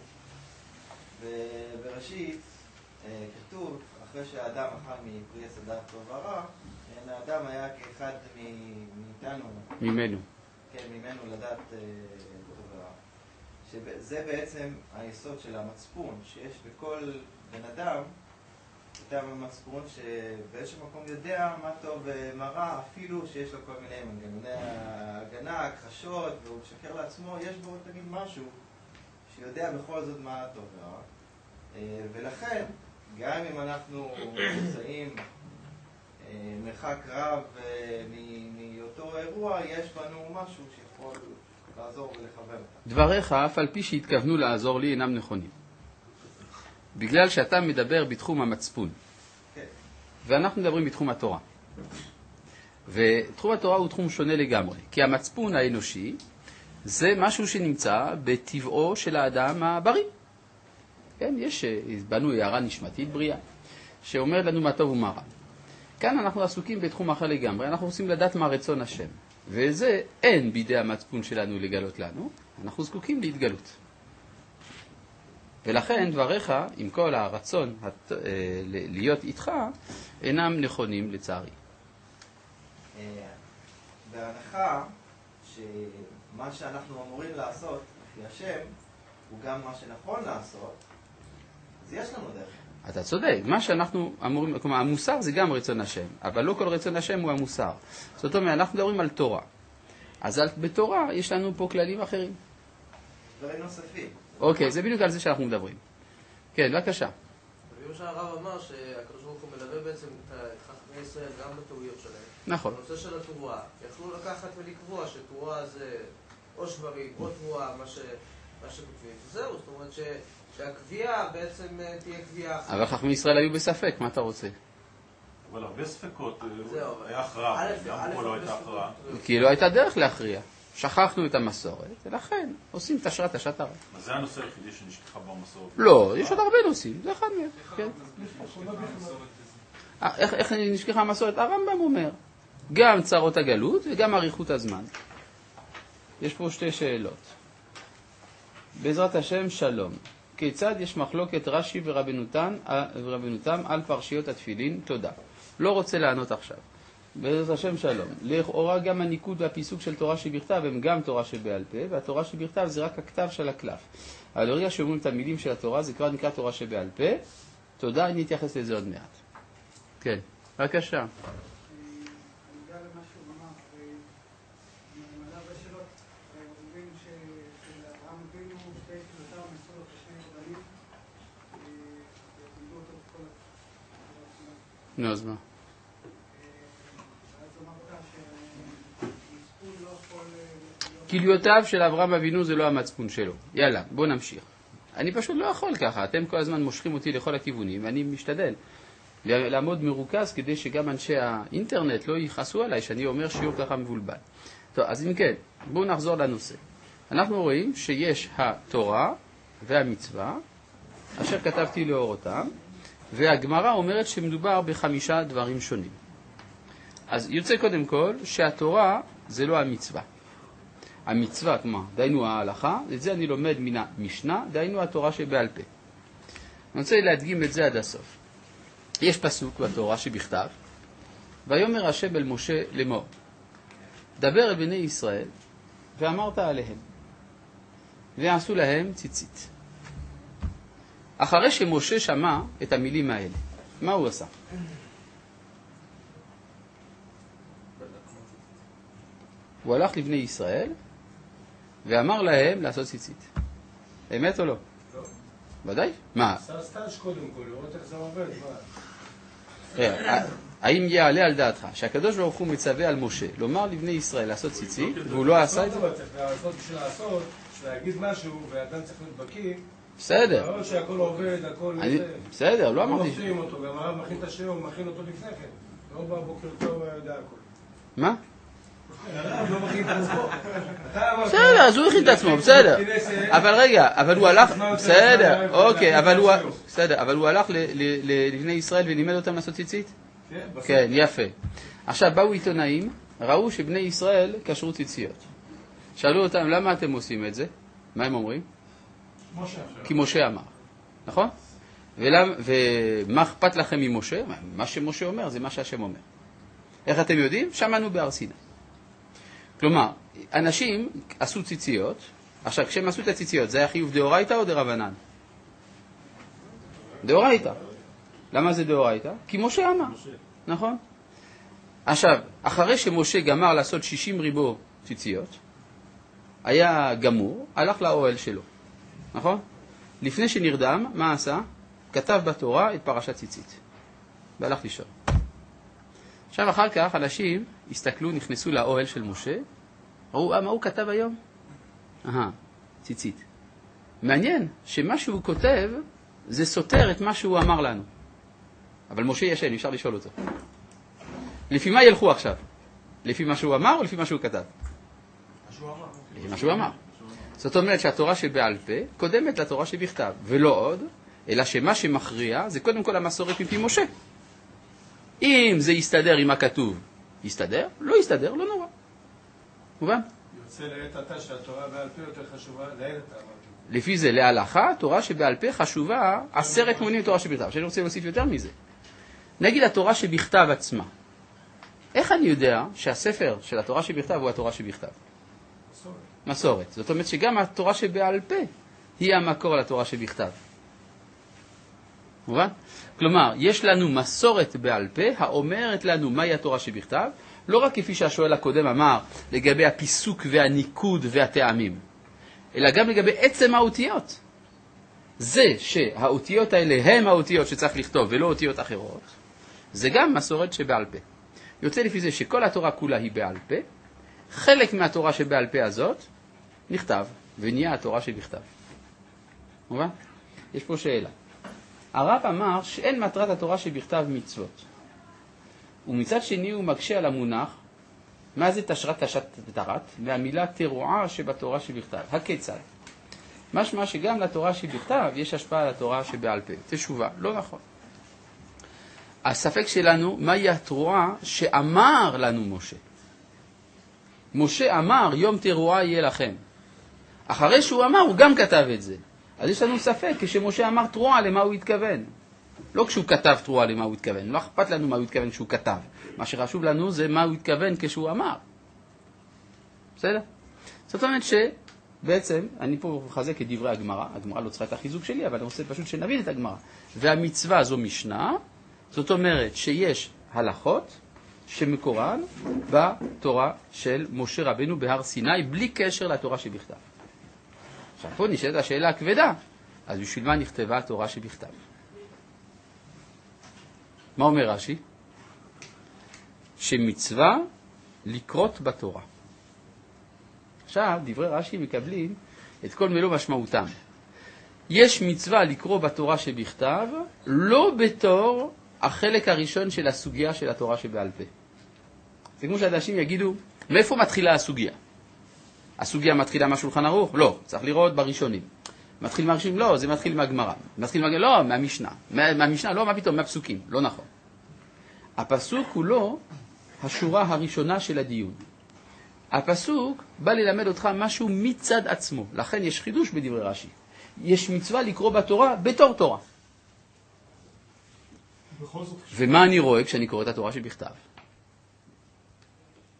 בראשית כתוב, אחרי שהאדם אכל מפרי עץ הדעת טוב ורע, האדם היה כאחד מאיתנו. ממנו. כן, ממנו לדעת טוב ורע. שזה בעצם היסוד של המצפון, שיש בכל בן אדם, איתם המצפון שבאיזשהו מקום יודע מה טוב ומה רע, אפילו שיש לו כל מיני מנגנוני הגנה, הכחשות, והוא משקר לעצמו, יש בו תגיד משהו שיודע בכל זאת מה טוב ורע. ולכן, גם אם אנחנו נמצאים מרחק רב מאותו אירוע, יש בנו משהו שיכול לעזור ולחבר אותה. דבריך, אף על פי שהתכוונו לעזור לי, אינם נכונים. בגלל שאתה מדבר בתחום המצפון. כן. ואנחנו מדברים בתחום התורה. ותחום התורה הוא תחום שונה לגמרי. כי המצפון האנושי זה משהו שנמצא בטבעו של האדם הבריא. כן, יש, בנו הערה נשמתית בריאה, שאומר לנו מה טוב ומה רע. כאן אנחנו עסוקים בתחום אחר לגמרי, אנחנו רוצים לדעת מה רצון השם. וזה אין בידי המצפון שלנו לגלות לנו, אנחנו זקוקים להתגלות. ולכן דבריך, עם כל הרצון הת... להיות איתך, אינם נכונים לצערי. בהנחה שמה שאנחנו אמורים לעשות לפי השם, הוא גם מה שנכון לעשות, אז יש לנו דרך. אתה צודק, מה שאנחנו אמורים, כלומר, המוסר זה גם רצון השם, אבל לא כל רצון השם הוא המוסר. זאת אומרת, אנחנו מדברים על תורה. אז בתורה יש לנו פה כללים אחרים. דברים נוספים. אוקיי, זה בדיוק על זה שאנחנו מדברים. כן, בבקשה. כמו שהרב אמר שהקדוש ברוך הוא מלווה בעצם את חכמי ישראל גם בטעויות שלהם. נכון. בנושא של התרועה, יכלו לקחת ולקבוע שתרועה זה או שברים או תרועה, מה שכותבים. זהו, זאת אומרת ש... שהקביעה בעצם תהיה קביעה אחת. אבל חכמי ישראל היו בספק, מה אתה רוצה? אבל הרבה ספקות, היה הכרעה, גם פה לא הייתה הכרעה. כי לא הייתה דרך להכריע. שכחנו את המסורת, ולכן עושים תשרת תשת הרע. אז זה הנושא היחידי שנשכחה במסורת? לא, יש עוד הרבה נושאים, זה אחד מהם. כן. איך נשכחה המסורת? הרמב"ם אומר, גם צרות הגלות וגם אריכות הזמן. יש פה שתי שאלות. בעזרת השם, שלום. כיצד יש מחלוקת רש"י ורבנותם, ורבנותם על פרשיות התפילין? תודה. לא רוצה לענות עכשיו. בעזרת השם, שלום. לכאורה גם הניקוד והפיסוק של תורה שבכתב הם גם תורה שבעל פה, והתורה שבכתב זה רק הכתב של הקלף. אבל ברגע שאומרים את המילים של התורה, זה כבר נקרא תורה שבעל פה. תודה, אני אתייחס לזה עוד מעט. כן, בבקשה. נו, אז מה? כליותיו של אברהם אבינו זה לא המצפון שלו. יאללה, בוא נמשיך. אני פשוט לא יכול ככה, אתם כל הזמן מושכים אותי לכל הכיוונים, ואני משתדל לעמוד מרוכז כדי שגם אנשי האינטרנט לא יכעסו עליי שאני אומר שיעור ככה מבולבל. טוב, אז אם כן, בואו נחזור לנושא. אנחנו רואים שיש התורה והמצווה, אשר כתבתי לאור אותם, והגמרא אומרת שמדובר בחמישה דברים שונים. אז יוצא קודם כל שהתורה זה לא המצווה. המצווה, כלומר, דיינו ההלכה, את זה אני לומד מן המשנה, דיינו התורה שבעל פה. אני רוצה להדגים את זה עד הסוף. יש פסוק בתורה שבכתב, ויאמר השם אל משה לאמור, דבר אל בני ישראל, ואמרת עליהם, ועשו להם ציצית. אחרי שמשה שמע את המילים האלה, מה הוא עשה? הוא הלך לבני ישראל, ואמר להם לעשות ציצית. אמת או לא? לא. ודאי? מה? סטאז' קודם כל, לראות איך זה עובד, מה? האם יעלה על דעתך שהקדוש ברוך הוא מצווה על משה לומר לבני ישראל לעשות ציצית והוא לא עשה את זה? לא צריך לעשות בשביל לעשות, בשביל להגיד משהו ואדם צריך להיות בקיא. בסדר. לא שהכל עובד, הכל... בסדר, לא אמרתי. לא מפתיעים אותו, גם הרב מכין את השם, הוא מכין אותו לפני כן. לא בבוקר טוב יודע הכל. מה? הרב לא מכין את עצמו. בסדר, אז הוא הכין את עצמו, בסדר. אבל רגע, אבל הוא הלך, בסדר, אוקיי, אבל הוא הלך לבני ישראל ולימד אותם לעשות ציצית? כן, יפה. עכשיו באו עיתונאים, ראו שבני ישראל קשרו ציציות. שאלו אותם, למה אתם עושים את זה? מה הם אומרים? משה. כי משה אמר, נכון? ומה אכפת לכם ממשה? מה שמשה אומר זה מה שהשם אומר. איך אתם יודעים? שמענו בהר סיני. כלומר, אנשים עשו ציציות, עכשיו כשהם עשו את הציציות, זה היה חיוב דאורייתא או דרבנן? דאורייתא. למה זה דאורייתא? כי משה אמר, נכון? עכשיו, אחרי שמשה גמר לעשות שישים ריבו ציציות, היה גמור, הלך לאוהל שלו, נכון? לפני שנרדם, מה עשה? כתב בתורה את פרשת ציצית, והלך לישון. עכשיו אחר כך אנשים הסתכלו, נכנסו לאוהל של משה, ראו, מה הוא כתב היום? אהה, ציצית. מעניין שמה שהוא כותב זה סותר את מה שהוא אמר לנו. אבל משה ישן, אפשר לשאול אותו. לפי מה ילכו עכשיו? לפי מה שהוא אמר או לפי מה שהוא כתב? לפי מה שהוא אמר. זאת אומרת שהתורה שבעל פה קודמת לתורה שבכתב, ולא עוד, אלא שמה שמכריע זה קודם כל המסורת מפי משה. אם זה יסתדר עם הכתוב, יסתדר, לא יסתדר, לא נורא. מובן? יוצא לעת עתה שהתורה בעל פה יותר חשובה, לעת עתה. לפי זה, להלכה, תורה שבעל פה חשובה עשרת מונים תורה שבכתב. שאני רוצה להוסיף יותר מזה. נגיד התורה שבכתב עצמה. איך אני יודע שהספר של התורה שבכתב הוא התורה שבכתב? מסורת. מסורת. זאת אומרת שגם התורה שבעל פה היא המקור לתורה שבכתב. מובן? כלומר, יש לנו מסורת בעל פה האומרת לנו מהי התורה שבכתב, לא רק כפי שהשואל הקודם אמר לגבי הפיסוק והניקוד והטעמים, אלא גם לגבי עצם האותיות. זה שהאותיות האלה הם האותיות שצריך לכתוב ולא אותיות אחרות, זה גם מסורת שבעל פה. יוצא לפי זה שכל התורה כולה היא בעל פה, חלק מהתורה שבעל פה הזאת נכתב ונהיה התורה שבכתב. מובן? יש פה שאלה. הרב אמר שאין מטרת התורה שבכתב מצוות. ומצד שני הוא מקשה על המונח, מה זה תשרת תשת תרת, והמילה תרועה שבתורה שבכתב. הכיצד? משמע שגם לתורה שבכתב יש השפעה על התורה שבעל פה. תשובה, לא נכון. הספק שלנו, מהי התרועה שאמר לנו משה? משה אמר, יום תרועה יהיה לכם. אחרי שהוא אמר, הוא גם כתב את זה. אז יש לנו ספק, כשמשה אמר תרועה, למה הוא התכוון? לא כשהוא כתב תרועה, למה הוא התכוון. לא אכפת לנו מה הוא התכוון כשהוא כתב. מה שחשוב לנו זה מה הוא התכוון כשהוא אמר. בסדר? זאת אומרת שבעצם, אני פה מחזק את דברי הגמרא, הגמרא לא צריכה את החיזוק שלי, אבל אני רוצה פשוט שנבין את הגמרא. והמצווה זו משנה, זאת אומרת שיש הלכות שמקורן בתורה של משה רבנו בהר סיני, בלי קשר לתורה שבכתב. עכשיו פה נשאלת השאלה הכבדה, אז בשביל מה נכתבה התורה שבכתב? מה אומר רש"י? שמצווה לקרות בתורה. עכשיו דברי רש"י מקבלים את כל מלוא משמעותם. יש מצווה לקרוא בתורה שבכתב, לא בתור החלק הראשון של הסוגיה של התורה שבעל פה. זה כמו שאנשים יגידו, מאיפה מתחילה הסוגיה? הסוגיה מתחילה מהשולחן ערוך? לא, צריך לראות בראשונים. מתחיל מהראשונים? לא, זה מתחיל מהגמרא. מתחיל מהגמרא? לא, מהמשנה. מה, מהמשנה? לא, מה פתאום? מהפסוקים. לא נכון. הפסוק הוא לא השורה הראשונה של הדיון. הפסוק בא ללמד אותך משהו מצד עצמו. לכן יש חידוש בדברי רש"י. יש מצווה לקרוא בתורה בתור תורה. ומה אני רואה כשאני קורא את התורה שבכתב?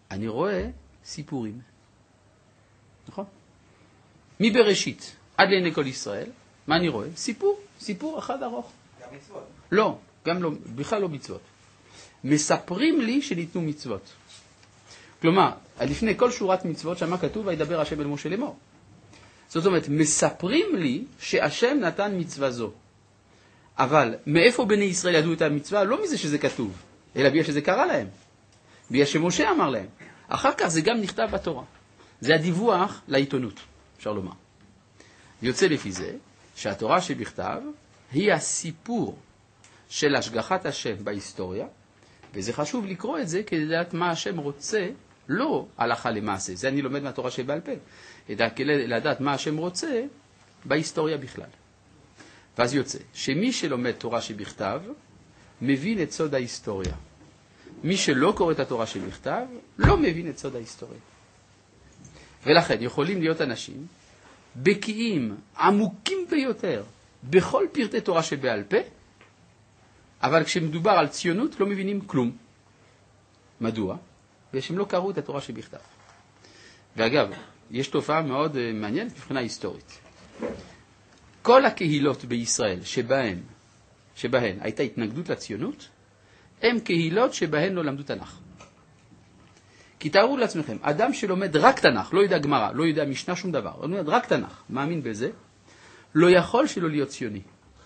אני רואה סיפורים. נכון? מבראשית עד לעיני כל ישראל, מה אני רואה? סיפור, סיפור אחד ארוך. גם מצוות. לא, גם לא, בכלל לא מצוות. מספרים לי שניתנו מצוות. כלומר, לפני כל שורת מצוות שמה כתוב, וידבר השם אל משה לאמור. זאת אומרת, מספרים לי שהשם נתן מצווה זו. אבל מאיפה בני ישראל ידעו את המצווה? לא מזה שזה כתוב, אלא בגלל שזה קרה להם. בגלל שמשה אמר להם. אחר כך זה גם נכתב בתורה. זה הדיווח לעיתונות, אפשר לומר. יוצא לפי זה שהתורה שבכתב היא הסיפור של השגחת השם בהיסטוריה, וזה חשוב לקרוא את זה כדי לדעת מה השם רוצה, לא הלכה למעשה. זה אני לומד מהתורה שבעל פה. לדעת מה השם רוצה בהיסטוריה בכלל. ואז יוצא שמי שלומד תורה שבכתב מבין את סוד ההיסטוריה. מי שלא קורא את התורה שבכתב לא מבין את סוד ההיסטוריה. ולכן יכולים להיות אנשים בקיאים, עמוקים ביותר, בכל פרטי תורה שבעל פה, אבל כשמדובר על ציונות לא מבינים כלום. מדוע? ושהם לא קראו את התורה שבכתב. ואגב, יש תופעה מאוד מעניינת מבחינה היסטורית. כל הקהילות בישראל שבהן, שבהן הייתה התנגדות לציונות, הם קהילות שבהן לא למדו תנ"ך. כי תארו לעצמכם, אדם שלומד רק תנ"ך, לא יודע גמרא, לא יודע משנה, שום דבר, לומד רק תנ"ך, מאמין בזה, לא יכול שלא להיות ציוני.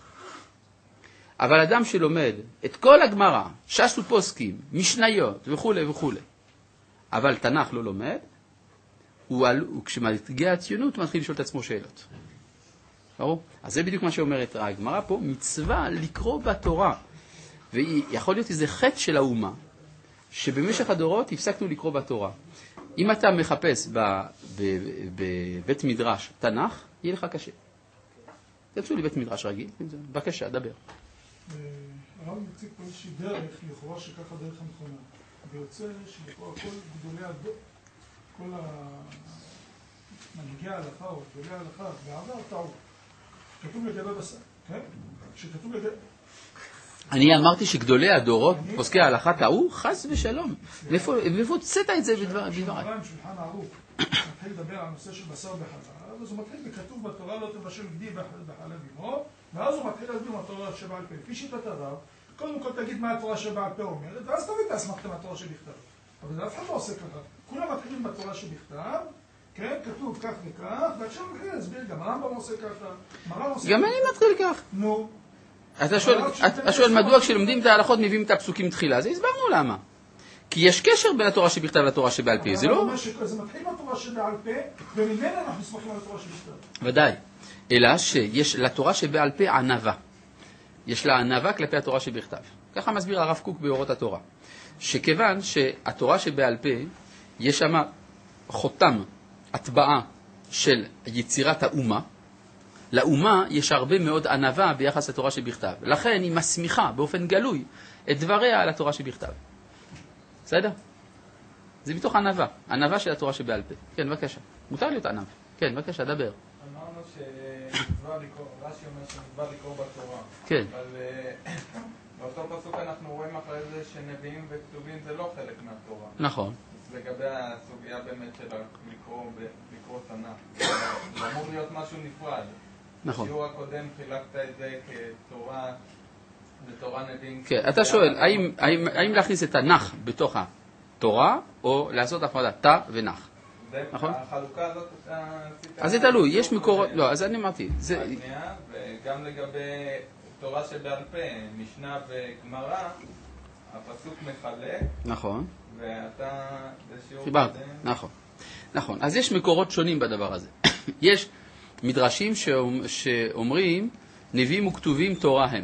אבל אדם שלומד את כל הגמרא, ש"ס ופוסקים, משניות וכו' וכו', אבל תנ"ך לא לומד, וכשמגיע הציונות הוא מתחיל לשאול את עצמו שאלות. ברור? אז זה בדיוק מה שאומרת הגמרא פה, מצווה לקרוא בתורה. ויכול להיות איזה חטא של האומה, שבמשך הדורות הפסקנו לקרוא בתורה. אם אתה מחפש בבית מדרש תנ"ך, יהיה לך קשה. תמצאו לי בית מדרש רגיל, בבקשה, דבר. הרב מציג פה איזושהי דרך, לכאורה שככה דרך הנכונה. ויוצא שלכאורה כל גדולי הדור, כל מנהיגי ההלכה או גדולי ההלכה, בעבר טעו. כתוב לגבי בסר, כן? שכתוב לגבי... אני אמרתי שגדולי הדורות, פוסקי ההלכה, טעו, חס ושלום. מאיפה הוצאת את זה בדבריי? כשמרן שולחן ערוך מתחיל לדבר על הנושא של בשר וחלב, אז הוא מתחיל בכתוב בתורה לא תבשל גדי בחלב אמו, ואז הוא מתחיל להסביר מהתורה שבעל פה. לפי שיטת הרב, קודם כל תגיד מה התורה שבעל פה אומרת, ואז תביא את האסמכתה מהתורה שבכתב. אבל זה אף אחד לא עושה ככה. כולם מתחילים בתורה שבכתב, כן, כתוב כך וכך, ועכשיו מתחיל להסביר גם הרמב"ם עושה ככה. גם אני מתחיל כך. נו. אתה שואל מדוע כשלומדים את ההלכות מביאים את הפסוקים תחילה, זה הסברנו למה. כי יש קשר בין התורה שבכתב לתורה שבעל פה, זה לא... זה מתחיל מהתורה שבעל פה, וממנה אנחנו נסמכים על התורה שבכתב. ודאי, אלא שיש לתורה שבעל פה ענווה. יש לה ענווה כלפי התורה שבכתב. ככה מסביר הרב קוק באורות התורה. שכיוון שהתורה שבעל פה, יש שם חותם, הטבעה של יצירת האומה, לאומה יש הרבה מאוד ענווה ביחס לתורה שבכתב. לכן היא מסמיכה באופן גלוי את דבריה על התורה שבכתב. בסדר? זה מתוך ענווה, ענווה של התורה שבעל פה. כן, בבקשה. מותר להיות ענב. כן, בבקשה, דבר. אמרנו שמצווה לקרוא, רש"י אומר שמצווה לקרוא בתורה. כן. אבל באותו פסוק אנחנו רואים אחרי זה שנביאים וכתובים זה לא חלק מהתורה. נכון. לגבי הסוגיה באמת של לקרוא תנ"ך. זה אמור להיות משהו נפרד. נכון. בשיעור הקודם חילקת את זה כתורה, בתורה נביאים. כן, אתה שואל, האם, האם, האם להכניס את תנ"ך בתוך התורה, או לעשות הפרדה, תא ונח? נכון? החלוקה הזאת... אז זה תלוי, יש מקורות, לא, אז אני אמרתי. וגם לגבי תורה שבעל פה, משנה וגמרא, הפסוק מחלק. נכון. ואתה בשיעור... חיברת, נכון. נכון, אז יש מקורות שונים בדבר הזה. יש מדרשים שאומרים, נביאים וכתובים תורה הם.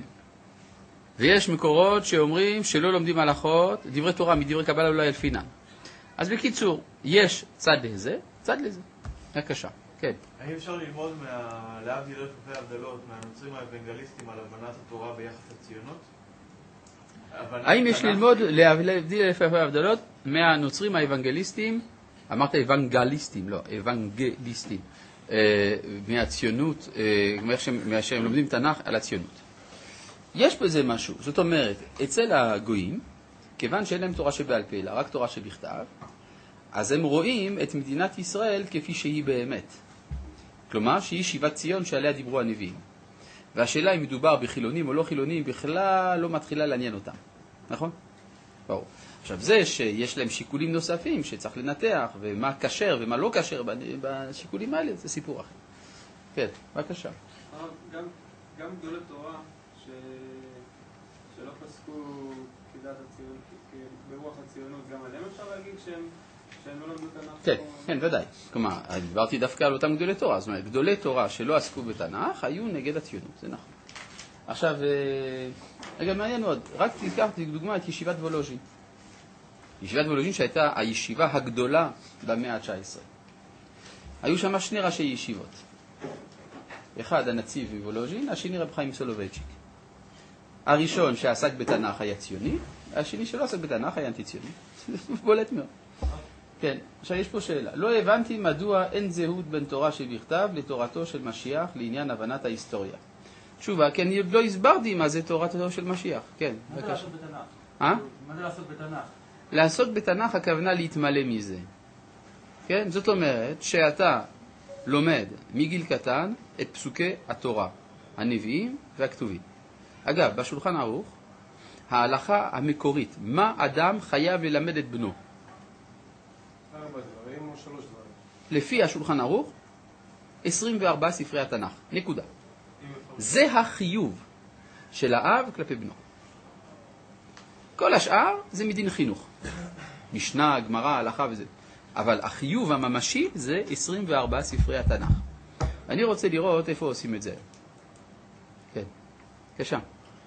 ויש מקורות שאומרים שלא לומדים הלכות, דברי תורה מדברי קבלה אולי אלפינן. אז בקיצור, יש צד לזה, צד לזה. בבקשה, כן. האם אפשר ללמוד להבדיל אלפי הבדלות מהנוצרים האוונגליסטים על הבנת התורה ביחס לציונות? האם יש ללמוד להבדיל אלפי הבדלות מהנוצרים האוונגליסטים, אמרת אוונגליסטים, לא, אוונגליסטים, מהציונות, שהם לומדים תנ"ך על הציונות. יש בזה משהו, זאת אומרת, אצל הגויים, כיוון שאין להם תורה שבעל פה, אלא רק תורה שבכתב, אז הם רואים את מדינת ישראל כפי שהיא באמת. כלומר, שהיא שיבת ציון שעליה דיברו הנביאים. והשאלה אם מדובר בחילונים או לא חילונים בכלל לא מתחילה לעניין אותם. נכון? ברור. עכשיו, זה שיש להם שיקולים נוספים שצריך לנתח, ומה קשר ומה לא קשר בשיקולים האלה, זה סיפור אחר. כן, בבקשה. גם, גם גדולי תורה ש... שלא פסקו כדעת הציונות, ברוח הציונות, גם עליהם אפשר להגיד שהם, שהם לא למדו תנ"ך? כן, כן, ודאי. כלומר, דיברתי דווקא על אותם גדולי תורה. זאת אומרת, גדולי תורה שלא עסקו בתנ"ך היו נגד הציונות, זה נכון. עכשיו, רגע, מעניין עוד, רק תיקחתי דוגמה את ישיבת וולוז'ין. ישיבת וולוז'ין שהייתה הישיבה הגדולה במאה ה-תשע עשרה. היו שם שני ראשי ישיבות. אחד הנציב מוולוז'ין, השני רב חיים סולובייצ'יק. הראשון שעסק בתנ"ך היה ציוני, השני שלא עסק בתנ"ך היה אנטי-ציוני. בולט מאוד. כן, עכשיו יש פה שאלה. לא הבנתי מדוע אין זהות בין תורה שבכתב לתורתו של משיח לעניין הבנת ההיסטוריה. תשובה, כי אני לא הסברתי מה זה תורתו של משיח. כן, מה זה לעשות בתנ"ך? אה? מה זה לעשות בתנ"ך? לעשות בתנ"ך הכוונה להתמלא מזה. כן? זאת אומרת שאתה לומד מגיל קטן את פסוקי התורה, הנביאים והכתובים. אגב, בשולחן ערוך, ההלכה המקורית, מה אדם חייב ללמד את בנו? ארבע דברים או שלוש דברים? לפי השולחן ערוך, עשרים וארבעה ספרי התנ"ך. נקודה. זה החיוב של האב כלפי בנו. כל השאר זה מדין חינוך. משנה, גמרא, הלכה וזה. אבל החיוב הממשי זה עשרים וארבעה ספרי התנ"ך. אני רוצה לראות איפה עושים את זה. כן, בבקשה.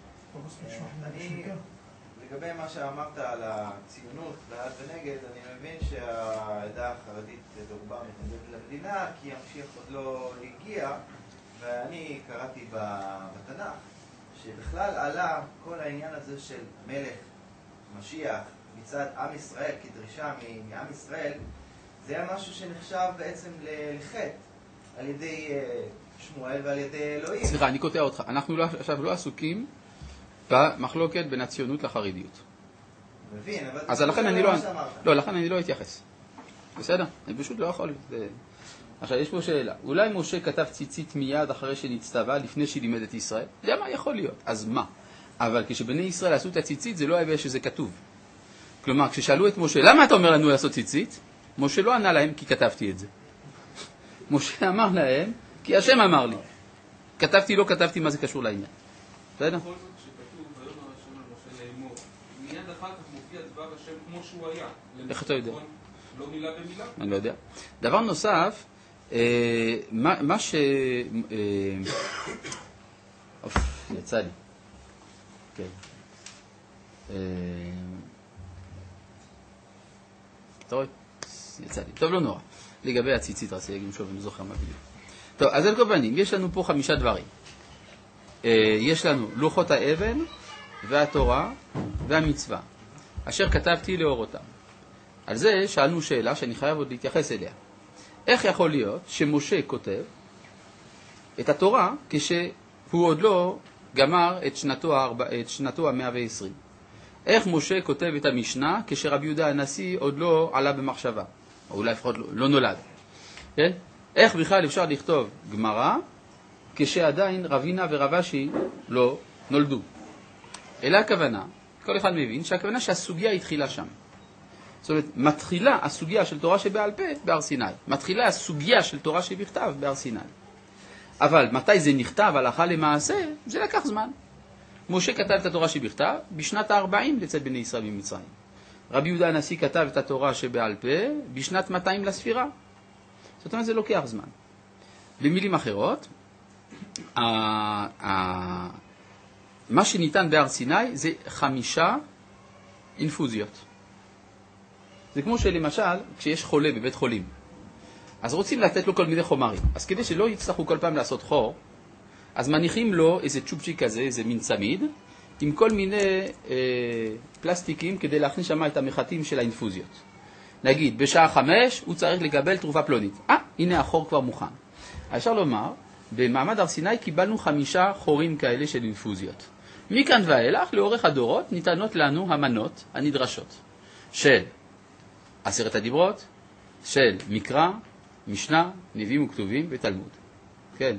אני, לגבי מה שאמרת על הציונות, בעד ונגד, אני מבין שהעדה החרדית דורבה מתנגדת למדינה, כי המשיח עוד לא הגיע, ואני קראתי בתנ"ך, שבכלל עלה כל העניין הזה של מלך, משיח, מצד עם ישראל, כדרישה מעם ישראל, זה היה משהו שנחשב בעצם לחטא על ידי שמואל ועל ידי אלוהים. סליחה, אני קוטע אותך. אנחנו לא, עכשיו לא עסוקים במחלוקת בין הציונות לחרדיות. מבין, אבל... אז לכן אני לא... לא, לכן אני לא אתייחס. בסדר? אני פשוט לא יכול... עכשיו, יש פה שאלה. אולי משה כתב ציצית מיד אחרי שנצטווה, לפני שלימד את ישראל? זה מה יכול להיות. אז מה? אבל כשבני ישראל עשו את הציצית, זה לא היה שזה כתוב. כלומר, כששאלו את משה, למה אתה אומר לנו לעשות ציצית? משה לא ענה להם כי כתבתי את זה. משה אמר להם, כי השם אמר לי. כתבתי, לא כתבתי, מה זה קשור לעניין. בסדר? בכל זאת שכתוב ביום הראשון על משה לאמור, מיד אחר כך מופיע דבר השם כמו שהוא היה. איך אתה יודע? לא מילה במילה? אני לא יודע. דבר נוסף, מה ש... אוף, יצא לי. כן. טוב, יצא לי. טוב, לא נורא. לגבי הציצית, רצי להגיד שוב, אני זוכר מה בדיוק. טוב, אז על כל פנים, יש לנו פה חמישה דברים. יש לנו לוחות האבן והתורה והמצווה, אשר כתבתי לאור אותם. על זה שאלנו שאלה שאני חייב עוד להתייחס אליה. איך יכול להיות שמשה כותב את התורה כשהוא עוד לא גמר את שנתו, את שנתו ה-מאה ועשרים? איך משה כותב את המשנה כשרבי יהודה הנשיא עוד לא עלה במחשבה, או אולי לפחות לא, לא נולד? כן? איך בכלל אפשר לכתוב גמרא כשעדיין רבינה ורבשי לא נולדו? אלא הכוונה, כל אחד מבין שהכוונה שהסוגיה התחילה שם. זאת אומרת, מתחילה הסוגיה של תורה שבעל פה בהר סיני. מתחילה הסוגיה של תורה שבכתב בהר סיני. אבל מתי זה נכתב הלכה למעשה, זה לקח זמן. משה כתב את התורה שבכתב בשנת ה-ארבעים לצאת בני ישראל ממצרים. רבי יהודה הנשיא כתב את התורה שבעל פה בשנת מאתיים לספירה. זאת אומרת, זה לוקח זמן. במילים אחרות, מה שניתן בהר סיני זה חמישה אינפוזיות. זה כמו שלמשל, כשיש חולה בבית חולים, אז רוצים לתת לו כל מיני חומרים. אז כדי שלא יצטרכו כל פעם לעשות חור, אז מניחים לו איזה צ'ופצ'יק כזה, איזה מין צמיד, עם כל מיני אה, פלסטיקים כדי להכניס שם את המחטים של האינפוזיות. נגיד, בשעה חמש הוא צריך לקבל תרופה פלונית. אה, הנה החור כבר מוכן. אפשר לומר, במעמד הר סיני קיבלנו חמישה חורים כאלה של אינפוזיות. מכאן ואילך, לאורך הדורות, ניתנות לנו המנות הנדרשות של עשרת הדיברות, של מקרא, משנה, נביאים וכתובים ותלמוד. כן.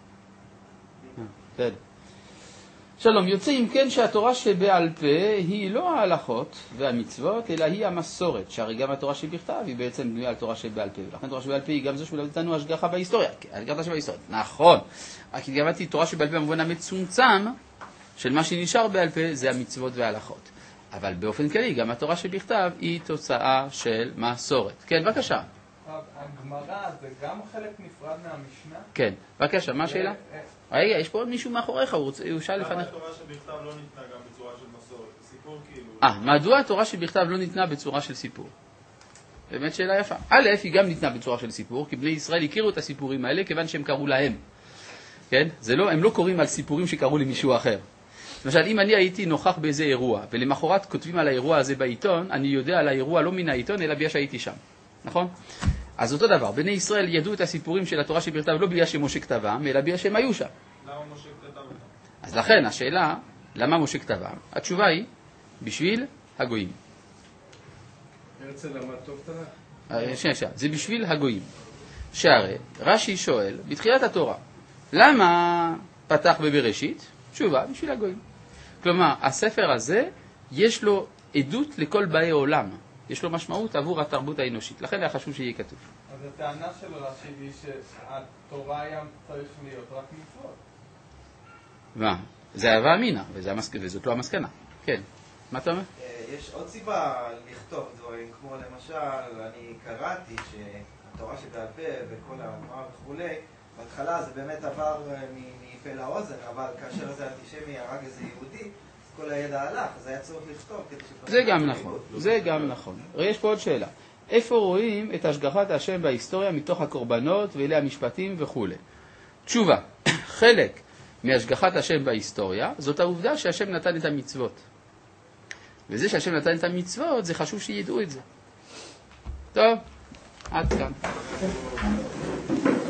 כן. שלום, יוצא אם כן שהתורה שבעל פה היא לא ההלכות והמצוות, אלא היא המסורת, שהרי גם התורה שבכתב היא בעצם בנויה על תורה שבעל פה, ולכן תורה שבעל פה היא גם זו שמלמדת אותנו השגחה בהיסטוריה, השגחה שבהיסטוריה, נכון, רק התגמתי תורה שבעל פה במובן המצומצם של מה שנשאר בעל פה זה המצוות וההלכות, אבל באופן כללי גם התורה שבכתב היא תוצאה של מסורת. כן, בבקשה. הגמרא זה גם חלק נפרד מהמשנה? כן, בבקשה, מה השאלה? רגע, יש פה עוד מישהו מאחוריך, הוא שאל לפניך. למה התורה שבכתב לא ניתנה גם בצורה של מסורת? סיפור כאילו... אה, מדוע התורה שבכתב לא ניתנה בצורה של סיפור? באמת שאלה יפה. א', היא גם ניתנה בצורה של סיפור, כי בני ישראל הכירו את הסיפורים האלה כיוון שהם קראו להם. כן? זה לא, הם לא קוראים על סיפורים שקראו למישהו אחר. למשל, אם אני הייתי נוכח באיזה אירוע, ולמחרת כותבים על האירוע הזה בעיתון, אני יודע על האירוע לא מן העיתון, אלא בגלל שהייתי שם. נכון? אז אותו דבר, בני ישראל ידעו את הסיפורים של התורה שבכתב לא בגלל שמשה כתבם, אלא בגלל שהם היו שם. למה משה כתבם? אז לכן השאלה, למה משה כתבם? התשובה היא, בשביל הגויים. הרצל למד טוב תנ"ך? שנייה, שנייה, זה בשביל הגויים. שהרי רש"י שואל, בתחילת התורה, למה פתח בבראשית? תשובה, בשביל הגויים. כלומר, הספר הזה, יש לו עדות לכל באי עולם. יש לו משמעות עבור התרבות האנושית. לכן היה חשוב שיהיה כתוב. אז הטענה של רש"י היא שהתורה היה צריך להיות רק מצוות. מה? זה אהבה אמינה, וזאת לא המסקנה. כן. מה אתה אומר? יש עוד סיבה לכתוב דברים, כמו למשל, אני קראתי שהתורה שבעל פה וכל הגמרא וכולי, בהתחלה זה באמת עבר מפה לאוזן, אבל כאשר איזה אנטישמי הרג איזה יהודי, כל הידע הלך, אז היה צריך לכתוב כדי שפשוט... זה גם נכון, זה גם נכון. יש פה עוד שאלה. איפה רואים את השגחת השם בהיסטוריה מתוך הקורבנות ואלה המשפטים וכו'? תשובה, חלק מהשגחת השם בהיסטוריה זאת העובדה שהשם נתן את המצוות. וזה שהשם נתן את המצוות, זה חשוב שידעו את זה. טוב, עד כאן.